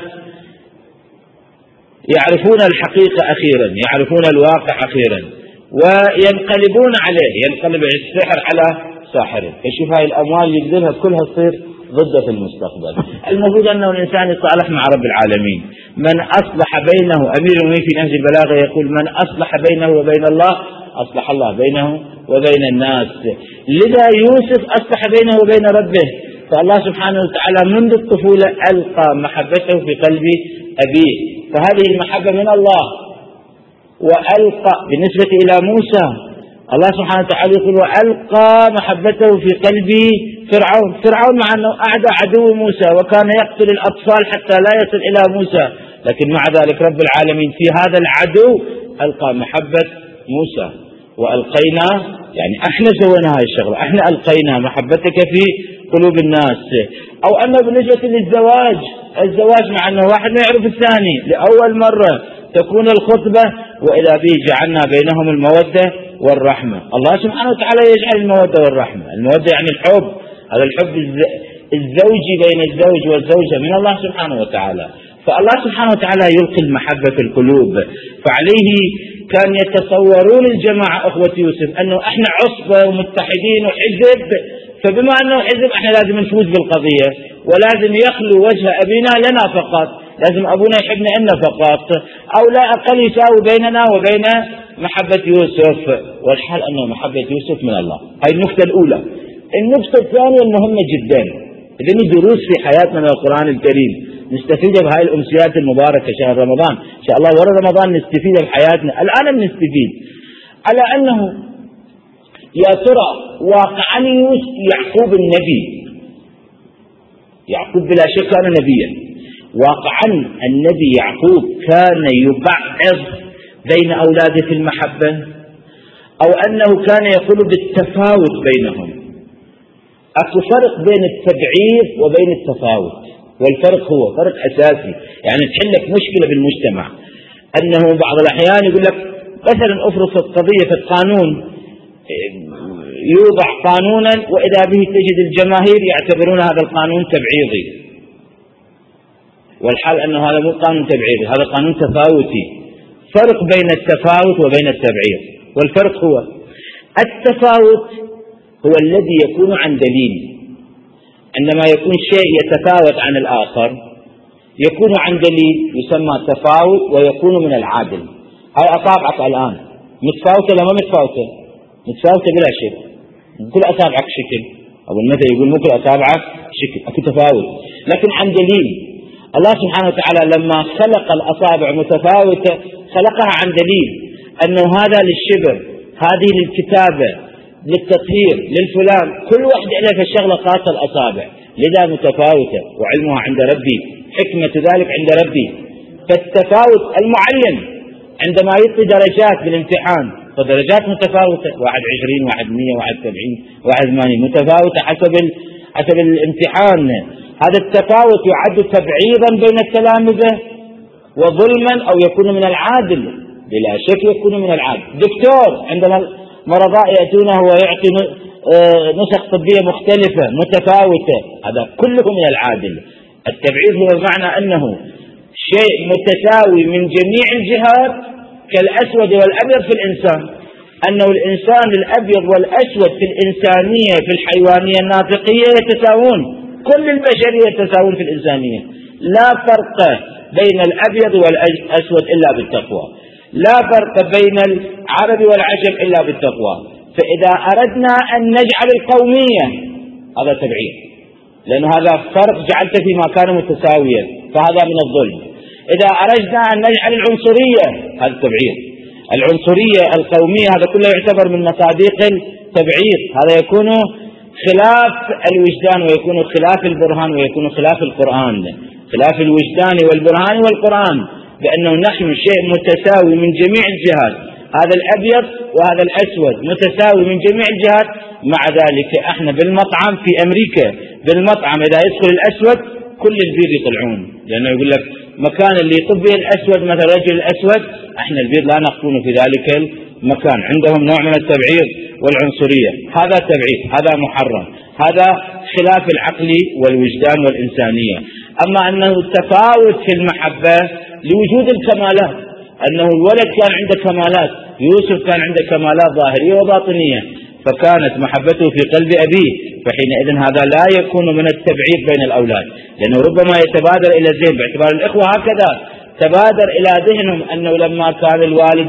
يعرفون الحقيقة أخيرا، يعرفون الواقع أخيرا، وينقلبون عليه، ينقلب السحر على ساحره. فشوف هاي الأموال يبذلها كلها تصير ضده في المستقبل. المفروض أنه الإنسان يتصالح مع رب العالمين. من أصلح بينه، أمير المؤمنين في نهج البلاغة يقول من أصلح بينه وبين الله أصلح الله بينه وبين الناس. لذا يوسف أصلح بينه وبين ربه، فالله سبحانه وتعالى منذ الطفولة ألقى محبته في قلب أبيه، فهذه المحبة من الله. وألقى بالنسبة إلى موسى الله سبحانه وتعالى يقول وألقى محبته في قلب فرعون مع أنه أعدى عدو موسى وكان يقتل الأطفال حتى لا يصل إلى موسى، لكن مع ذلك رب العالمين في هذا العدو ألقى محبة موسى. وألقينا يعني احنا سوينا هاي الشغلة، احنا ألقينا محبتك في قلوب الناس. أو أنه بالنسبة الزواج مع أنه واحد ما يعرف الثاني لأول مرة تكون الخطبة وإذا به جعلنا بينهم المودة والرحمة. الله سبحانه وتعالى يجعل المودة والرحمة. المودة يعني الحب، هذا الحب الزوجي بين الزوج والزوجة من الله سبحانه وتعالى. فالله سبحانه وتعالى يلقي المحبة في القلوب. فعليه كان يتصورون الجماعة أخوة يوسف أنه احنا عصبة ومتحدين وحزب، فبما أنه حزب احنا لازم نفوز بالقضية، ولازم يخلو وجه أبينا لنا فقط، لازم أبونا يحبنا إنا فقط، أو لا أقل يساوي بيننا وبين محبة يوسف. والحال أنه محبة يوسف من الله. هاي النقطة الأولى. النقطة الثانية المهمة جدا، إذن دروس في حياتنا من القرآن الكريم نستفيد بهاي الأمسيات المباركة شهر رمضان إن شاء الله، ورا رمضان نستفيد بحياتنا. الآن نستفيد على أنه يا ترى واقعا يعقوب النبي، يعقوب بلا شك كان نبيا، واقعا النبي يعقوب كان يبعض بين أولاده في المحبة، أو أنه كان يقول بالتفاوت بينهم؟ أكو فرق بين التبعيض وبين التفاوت، والفرق هو فرق أساسي. يعني تحلك مشكلة بالمجتمع أنه بعض الأحيان يقول لك مثلا أفرض القضية في القانون، يوضع قانونا وإذا به تجد الجماهير يعتبرون هذا القانون تبعيضي، والحال أنه هذا مو قانون تبعيضي، هذا قانون تفاوتي. فرق بين التفاوت وبين التبعيض. والفرق هو التفاوت هو الذي يكون عن دليل. عندما يكون شيء يتفاوت عن الآخر يكون عن دليل يسمى تفاوت ويكون من العادل. هاي أصابعك الآن متفاوتة لما متفاوتة؟ متفاوتة بلا شك، كل أصابعك شكل، أو المثل يقول مو كل أصابعك شكل، أكو تفاوت لكن عن دليل. الله سبحانه وتعالى لما خلق الأصابع متفاوتة خلقها عن دليل، أنه هذا للشبر، هذه للكتابة، للتطهير، للفلان، كل واحد له في الشغلة خاصة الأصابع، لذا متفاوتة وعلمها عند ربي، حكمة ذلك عند ربي. فالتفاوت المعلم عندما يعطي درجات بالامتحان فدرجات متفاوتة، 21 1 100 1 70 1 80 متفاوتة حسب الامتحان. هذا التفاوت يعد تبعيضا بين التلامذة وظلما، أو يكون من العادل، بلا شك يكون من العادل. دكتور عندما مرضاء يأتونه ويعطي نسخ طبية مختلفة متفاوتة، هذا كله من العادل. التبعيض هو بمعنى أنه شيء متساوي من جميع الجهات كالأسود والأبيض في الإنسان، أنه الإنسان الأبيض والأسود في الإنسانية في الحيوانية الناطقية يتساوون، كل البشرية يتساوون في الإنسانية، لا فرق بين الأبيض والأسود إلا بالتقوى، لا فرق بين العرب والعجم إلا بالتقوى. فإذا أردنا أن نجعل القومية هذا تبعير، لأن هذا فرق جعلت في مكان متساويا فهذا من الظلم. إذا أردنا أن نجعل العنصرية هذا تبعير، العنصرية القومية هذا كله يعتبر من مصادق التبعير، هذا يكون خلاف الوجدان ويكون خلاف البرهان ويكون خلاف القرآن، خلاف الوجدان والبرهان والقرآن، بأنه نحن شيء متساوي من جميع الجهات، هذا الأبيض وهذا الأسود متساوي من جميع الجهات. مع ذلك احنا بالمطعم في أمريكا بالمطعم إذا يدخل الأسود كل البيض يطلعون، لأنه يقول لك مكان اللي يطب به الأسود مثل الرجل الأسود احنا البيض لا نقطن في ذلك المكان. عندهم نوع من التبعير والعنصرية، هذا تبعير، هذا محرم، هذا خلاف العقل والوجدان والإنسانية. أما أنه تفاوت في المحبة لوجود الكمالات، أنه الولد كان عنده كمالات، يوسف كان عنده كمالات ظاهرية وباطنية فكانت محبته في قلب أبيه، فحينئذ هذا لا يكون من التبعير بين الأولاد، لأنه ربما يتبادر إلى الذهن باعتبار الإخوة هكذا تبادر إلى ذهنهم أنه لما كان الوالد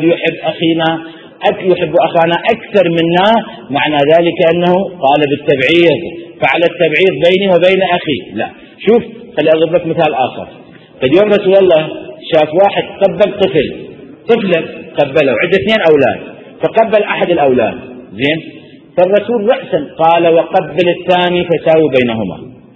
يحب أخانا أكثر منا معنى ذلك أنه قال بالتبعير، فعل التبعير بيني وبين أخي. لا، شوف خلي أضرب لك مثال آخر. اليوم رسول الله شاف واحد قبل طفلة قبله عنده 2 أولاد فقبل أحد الأولاد، زين، فالرسول رأسا قال وقبل الثاني فساوي بينهما.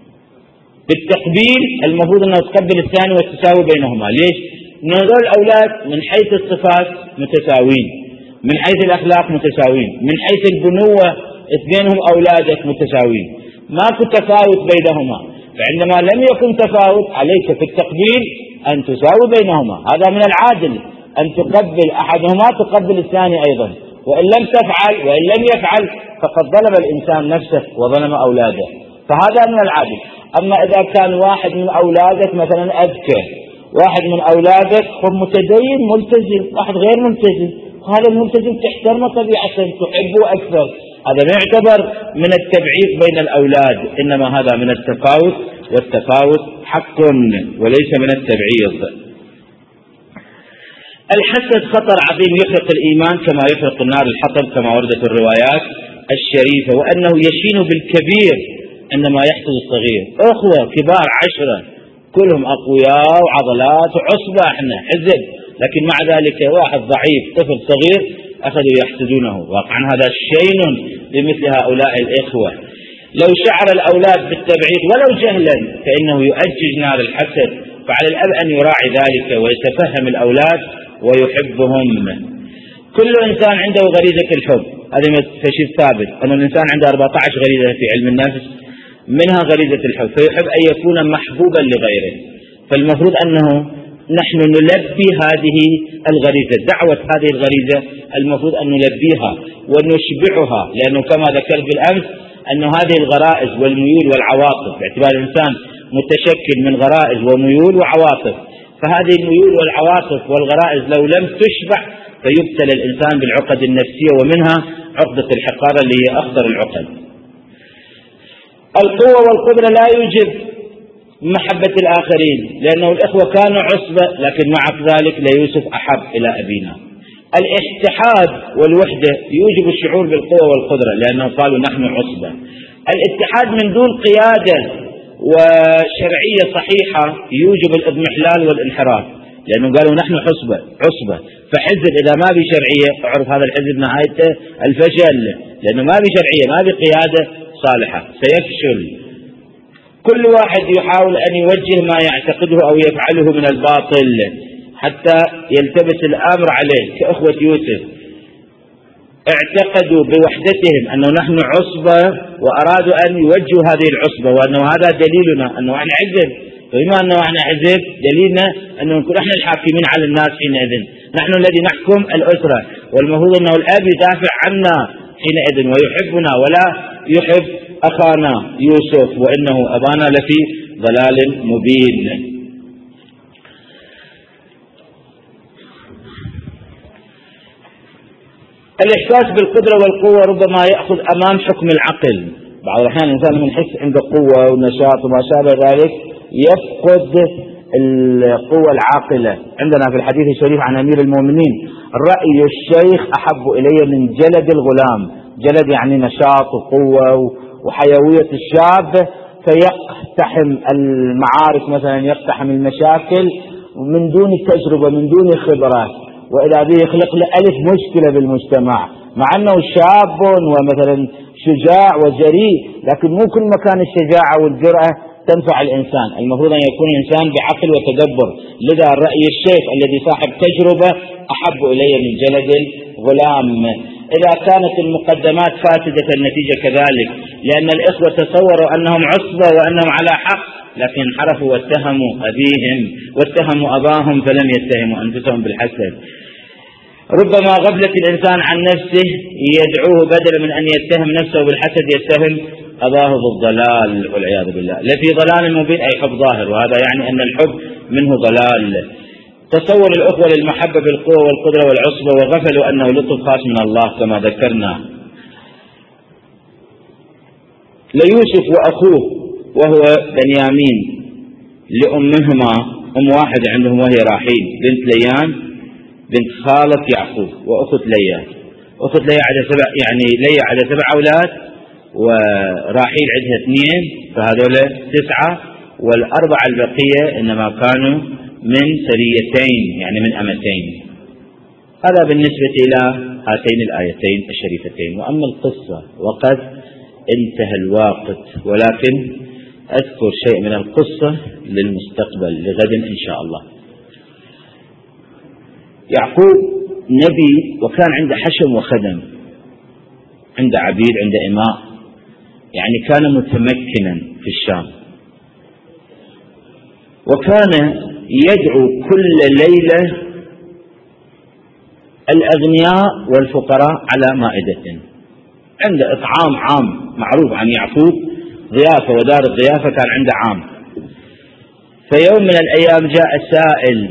بالتقبيل المفروض أنه تقبل الثاني وتساوي بينهما. ليش؟ نقول الأولاد من حيث الصفات متساوين، من حيث الأخلاق متساوين، من حيث البنوة اثنينهم أولادك متساوين، ماكو تفاوت بينهما. فعندما لم يكن تفاوت عليك في التقبيل أن تساوي بينهما، هذا من العادل أن تقبل أحدهما تقبل الثاني أيضا، وإن لم تفعل وإن لم يفعل فقد ظلم الإنسان نفسه وظلم أولاده، فهذا من العادل. أما إذا كان واحد من أولادك مثلا أذكى، واحد من أولادك متدين ملتزم، واحد غير ملتزم، هذا الملتزم تحترمه طبيعة تحبه أكثر، هذا ما يعتبر من التبعيض بين الأولاد، إنما هذا من التفاوت، والتفاوت حق وليس من التبعيض. الحسد خطر عظيم يحرق الإيمان كما يحرق النار الحطب كما وردت الروايات الشريفة، وأنه يشين بالكبير عندما يحسد الصغير. أخوة كبار 10 كلهم أقوياء وعضلات وعصبة، احنا حزب، لكن مع ذلك واحد ضعيف طفل صغير أخذوا يحسدونه. واقعا هذا شين لمثل هؤلاء الإخوة. لو شعر الأولاد بالتبعيض ولو جهلا فإنه يؤجج نار الحسد، فعلى الأب أن يراعي ذلك ويتفهم الأولاد ويحبهم. كل إنسان عنده غريزة الحب، هذا شيء ثابت، أن الإنسان عنده 14 غريزة في علم النفس، منها غريزة الحب، فيحب أن يكون محبوبا لغيره. فالمفروض أنه نحن نلبي هذه الغريزة، دعوة هذه الغريزة المفروض أن نلبيها ونشبعها، لأنه كما ذكرت بالأمس أن هذه الغرائز والميول والعواطف، باعتبار الإنسان متشكل من غرائز وميول وعواطف، فهذه الميول والعواطف والغرائز لو لم تشبع فيبتلى الإنسان بالعقد النفسية، ومنها عقدة الحقارة اللي هي أخطر العقد. القوة والقدرة لا يوجب محبة الآخرين، لأنه الإخوة كانوا عصبة، لكن مع ذلك ليوسف أحب إلى أبينا. الاتحاد والوحدة يوجب الشعور بالقوة والقدرة، لأنه قالوا نحن عصبة. الاتحاد من دون قيادة وشرعية صحيحة يوجب الإضمحلال والانحراف، لأنه قالوا نحن عصبة، فحزب إذا ما بي شرعية اعرف هذا الحزب نهايته الفشل، لأنه ما بي شرعية ما بي قيادة صالحة سيفشل. كل واحد يحاول أن يوجه ما يعتقده أو يفعله من الباطل حتى يلتبس الأمر عليه، كأخوة يوسف اعتقدوا بوحدتهم أنه نحن عصبة وأرادوا أن يوجهوا هذه العصبة، وأنه هذا دليلنا أنه احنا حزب، فبما أنه احنا حزب دليلنا أنه نكون احنا الحاكمين على الناس حينئذ، نحن الذي نحكم الأسرة، والمفروض أنه الأب يدافع عنا حينئذ ويحبنا ولا يحب أخانا يوسف، وإنه أبانا لفي ضلال مبين. الإحساس بالقدرة والقوة ربما يأخذ أمام حكم العقل. بعض الأحيان الإنسان من يحس عنده قوة ونشاط وما شابه ذلك يفقد القوة العاقلة. عندنا في الحديث الشريف عن أمير المؤمنين: رأي الشيخ أحب إلي من جلد الغلام. جلد يعني نشاط وقوة وحيوية الشاب، فيقتحم المعارك مثلا، يقتحم المشاكل من دون تجربة من دون خبرة، وإذا به يخلق له ألف مشكلة بالمجتمع، مع أنه شاب ومثلا شجاع وجريء، لكن مو كل مكان الشجاعة والجرأة تنفع الإنسان. المفروض أن يكون الإنسان بعقل وتدبر. لذا رأي الشيخ الذي صاحب تجربة أحب إلي من جلد الغلام. إذا كانت المقدمات فاسدة النتيجة كذلك، لأن الإخوة تصوروا أنهم عصبة وأنهم على حق، لكن انحرفوا واتهموا أبيهم واتهموا أباهم فلم يتهموا أنفسهم بالحسد. ربما غفلة الإنسان عن نفسه يدعوه بدلا من أن يتهم نفسه بالحسد يتهم أباه بالضلال والعياذ بالله. الذي ضلال مبين أي حب ظاهر، وهذا يعني أن الحب منه ضلال. تصور الأخوة للمحبة بالقوة والقدرة والعصبة وغفلوا أنه لطف خاص من الله كما ذكرنا. ليوسف وأخوه وهو بنيامين لأمهما أم واحد عندهم وهي راحيل بنت ليان بنت خالة يعقوب، وأخت ليا. أخت ليا عندها يعني ليا عندها 7 أولاد، وراحيل عندها 2، فهذول 9، والأربعة البقية إنما كانوا من سريتين يعني من أمتين. هذا بالنسبة إلى هاتين الآيتين الشريفتين. وأما القصة وقد انتهى الوقت، ولكن أذكر شيء من القصة للمستقبل لغد إن شاء الله. يعقوب نبي، وكان عنده حشم وخدم، عنده عبيد، عنده إماء، يعني كان متمكنا في الشام، وكان يدعو كل ليلة الأغنياء والفقراء على مائدة. عنده إطعام عام معروف عن يعقوب، ضيافة، ودار الضيافة كان عنده عام. فيوم من الأيام جاء سائل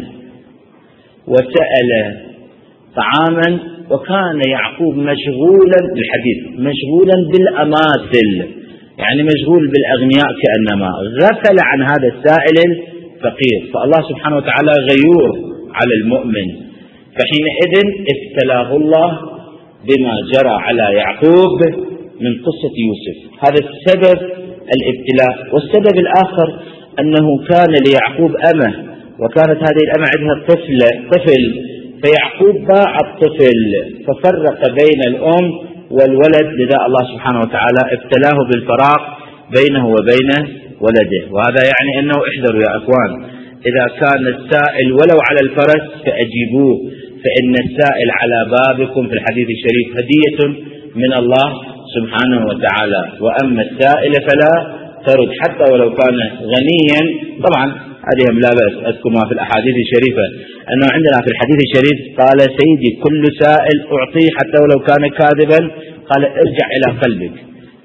وسأل طعاما، وكان يعقوب مشغولا بالحديث، مشغولا بالأماثل، يعني مشغول بالأغنياء كأنما، غفل عن هذا السائل الفقير. فالله سبحانه وتعالى غيور على المؤمن، فحينئذ ابتلاه الله بما جرى على يعقوب من قصة يوسف. هذا السبب الابتلاء. والسبب الآخر أنه كان ليعقوب أمة، وكانت هذه الأمة عندها طفل، فيعقوب باع الطفل ففرق بين الأم والولد، لذا الله سبحانه وتعالى ابتلاه بالفراق بينه وبين ولده. وهذا يعني أنه احذروا يا أخوان، إذا كان السائل ولو على الفرس فأجيبوه، فإن السائل على بابكم في الحديث الشريف هدية من الله سبحانه وتعالى. وأما السائل فلا ترد حتى ولو كان غنيا. طبعا هذه لا بأس، أذكر ما في الأحاديث الشريفة أنه عندنا في الحديث الشريف قال: سيدي كل سائل أعطيه حتى ولو كان كاذبا. قال: ارجع إلى قلبك.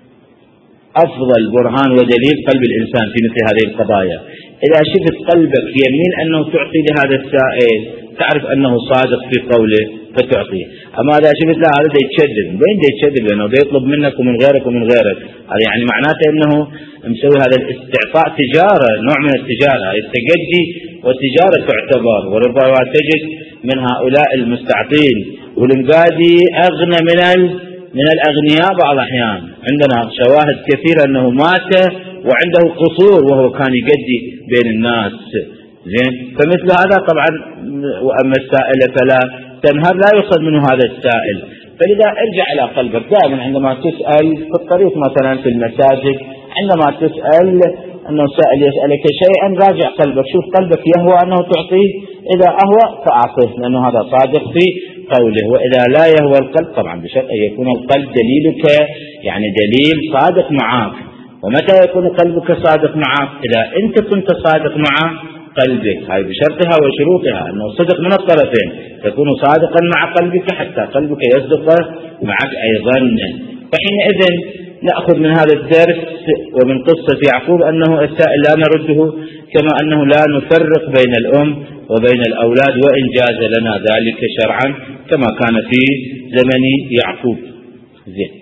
أفضل برهان ودليل قلب الإنسان في مثل هذه القضايا. إذا شفت قلبك يميل أنه تعطي لهذا السائل، تعرف أنه صادق في قوله فتعطيه. أما إذا شفت لا هذا يتشدد، وين يتشدد؟ لأنه يطلب منك ومن غيرك ومن غيرك، هذا يعني معناته أنه مسوي هذا الاستعطاء تجارة، نوع من التجارة، التجدي والتجارة تعتبر. وربما تجد من هؤلاء المستعطين والمقادي أغنى من الأغنياء بعض الأحيان. عندنا شواهد كثيرة أنه مات وعنده قصور وهو كان يقدي بين الناس. زين، فمثل هذا طبعا. وأما السائل فلا تنهر، لا يؤخذ منه هذا السائل. فلذا ارجع إلى قلبك دائما عندما تسأل في الطريق مثلا في المساجد، عندما تسأل أنه سائل يسألك شيئا، راجع قلبك، شوف قلبك يهوى أنه تعطيه، إذا أهوى فأعطيه لأنه هذا صادق في قوله. وإذا لا يهوى القلب، طبعا بشرط أن يكون القلب دليلك، يعني دليل صادق معك. ومتى يكون قلبك صادق معك؟ إذا أنت كنت صادق مع قلبك، هاي بشرطها وشروطها، أنه صدق من الطرفين، تكون صادقا مع قلبك حتى قلبك يصدق معك أيضا. فحينئذ نأخذ من هذا الدرس ومن قصة يعقوب أنه السائل لا نرده، كما أنه لا نفرق بين الأم وبين الأولاد، وإن جاز لنا ذلك شرعا كما كان في زمن يعقوب. زين،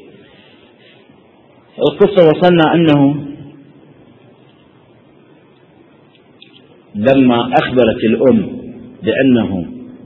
القصة وصلنا أنه لما أخبرت الأم بأنه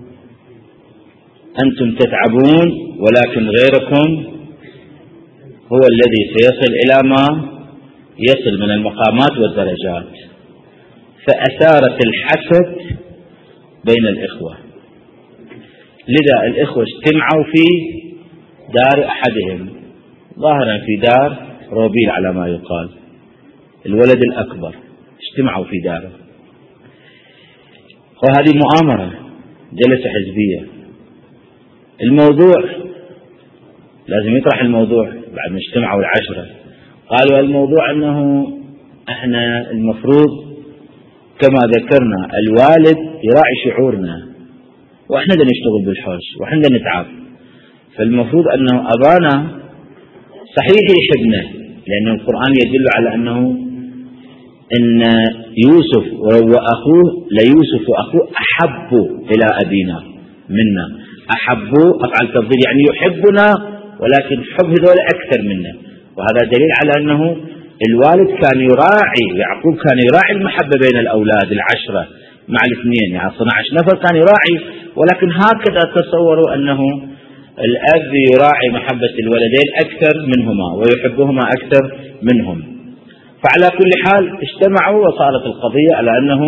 أنتم تتعبون ولكن غيركم هو الذي سيصل إلى ما يصل من المقامات والدرجات، فأثارت الحسد بين الإخوة. لذا الإخوة اجتمعوا في دار أحدهم، ظاهرا في دار روبيل على ما يقال، الولد الأكبر، اجتمعوا في داره. وهذه مؤامرة، جلسة حزبية. الموضوع لازم يطرح الموضوع بعد ما اجتمعوا العشرة. قالوا الموضوع أنه احنا المفروض كما ذكرنا الوالد يراعي شعورنا، واحنا بدنا نشتغل بالحوش واحنا بدنا نتعب، فالمفروض أنه أبانا صحيح يحبنا، لأن القرآن يدل على أنه إن يوسف وأخوه ليوسف وأخوه أحب إلى أبينا منا. أحبوا أفعل تفضيل يعني يحبنا، ولكن حب هذول أكثر منا. وهذا دليل على أنه الوالد كان يراعي، يعقوب كان يراعي المحبة بين الأولاد العشرة مع الاثنين، يعني 12 نفر كان يراعي. ولكن هكذا تصوروا أنه الأب يراعي محبة الولدين أكثر منهما ويحبهما أكثر منهم. فعلى كل حال اجتمعوا وصارت القضية على أنه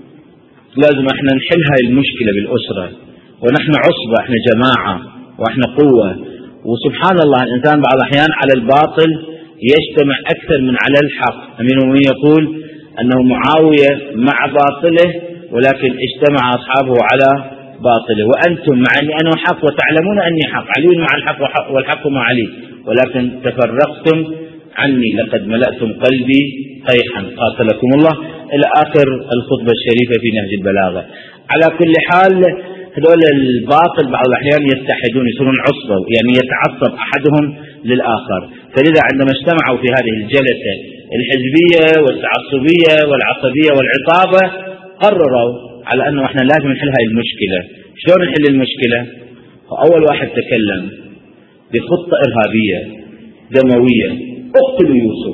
لازم احنا نحل هاي المشكلة بالأسرة، ونحن عصبة، احنا جماعة واحنا قوة. وسبحان الله الإنسان بعض الأحيان على الباطل يجتمع أكثر من على الحق. أمير المؤمنين يقول أنه معاوية مع باطله ولكن اجتمع أصحابه على باطله، وأنتم مع أنه حق وتعلمون أني حق، علي مع الحق والحق مع علي، ولكن تفرقتم عني، لقد ملأتم قلبي قيحا قاتلكم الله، إلى آخر الخطبة الشريفة في نهج البلاغة. على كل حال هذول الباطل بعض الأحيان يتحدون، يصيرون عصبة، يعني يتعصب أحدهم للآخر. فلذا عندما اجتمعوا في هذه الجلسة الحزبية والتعصبية والعصبية والعصابة قرروا على أنه احنا لازم نحل هاي المشكلة. شلون نحل المشكلة؟ فأول واحد تكلم بخطة إرهابية دموية، اقتلوا يوسف.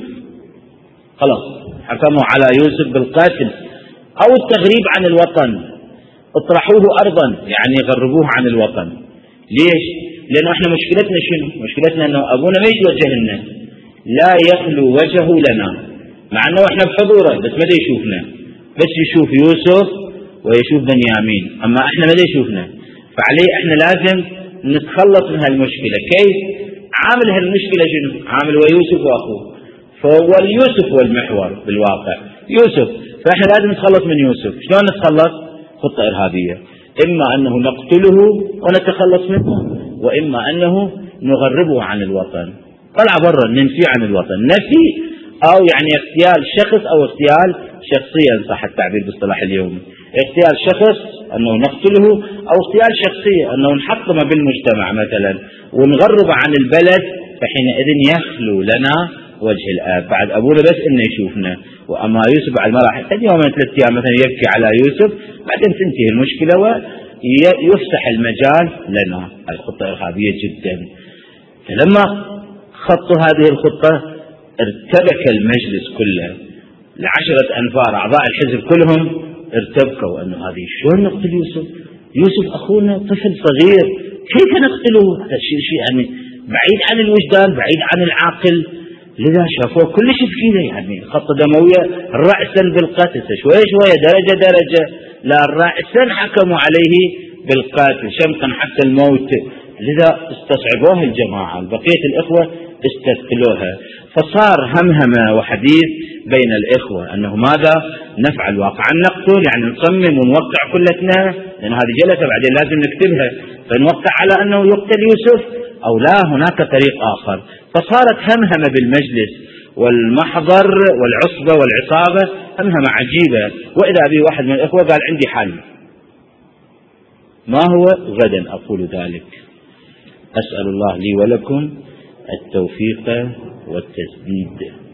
خلاص حكموا على يوسف بالقتل أو التغريب عن الوطن، اطرحوه أرضا، يعني غربوه عن الوطن. ليش؟ لأنه احنا مشكلتنا شنو؟ مشكلتنا أنه أبونا ما يتوجه لنا، لا يخلو وجهه لنا، مع أنه احنا بحضوره بس ما يشوفنا، بس يشوف يوسف ويشوف بنيامين، أما احنا ما يشوفنا. فعليه احنا لازم نتخلص من هالمشكلة. كيف؟ عامل هالمشكلة شنو؟ عامل ويوسف وأخوه، فهو اليوسف هو المحور بالواقع، يوسف. فاحنا لازم نتخلص من يوسف. شلون نتخلص؟ خطة إرهابية، إما أنه نقتله ونتخلص منه، وإما أنه نغربه عن الوطن، طلع برا، ننفي عن الوطن، نفي أو يعني اغتيال شخص أو اغتيال شخصية، صح التعبير بالاصطلاح اليومي. اغتيال شخص أنه نقتله، أو اغتيال شخصية أنه نحطمه بالمجتمع مثلا ونغرب عن البلد، فحينئذ يخلو لنا وجه الآب، بعد أبونا بس إنه يشوفنا. وأما يوسف بعد ما راح يومين 3 أيام مثلا يبكي على يوسف، بعدين تنتهي المشكلة ويفتح المجال لنا. الخطة إرهابية جدا. فلما خطوا هذه الخطة ارتبك المجلس كله، 10 أنفار أعضاء الحزب كلهم ارتبكوا أنه هذه شلون نقتل يوسف؟ يوسف أخونا طفل صغير، كيف نقتله؟ هذا شيء يعني بعيد عن الوجدان، بعيد عن العقل. لذا شافوه كل شيء كذا، يعني خطة دموية رأسا بالقتل، شوية شوية درجة درجة، لا رأسا حكموا عليه بالقتل شمقا حتى الموت. لذا استصعبوها الجماعة، بقية الإخوة استثقلوها، فصار همهمة وحديث بين الإخوة أنه ماذا نفعل؟ واقعا نقتل يعني نصمم ونوقع كلتنا، لأن هذه جلسة بعدين لازم نكتبها، فنوقع على أنه يقتل يوسف أو لا هناك طريق آخر. فصارت همهمة بالمجلس والمحضر والعصبة والعصابة، همهمة عجيبة. وإذا بي واحد من الإخوة قال عندي حل. ما هو؟ غدا أقول ذلك. أسأل الله لي ولكم التوفيق والتسديد.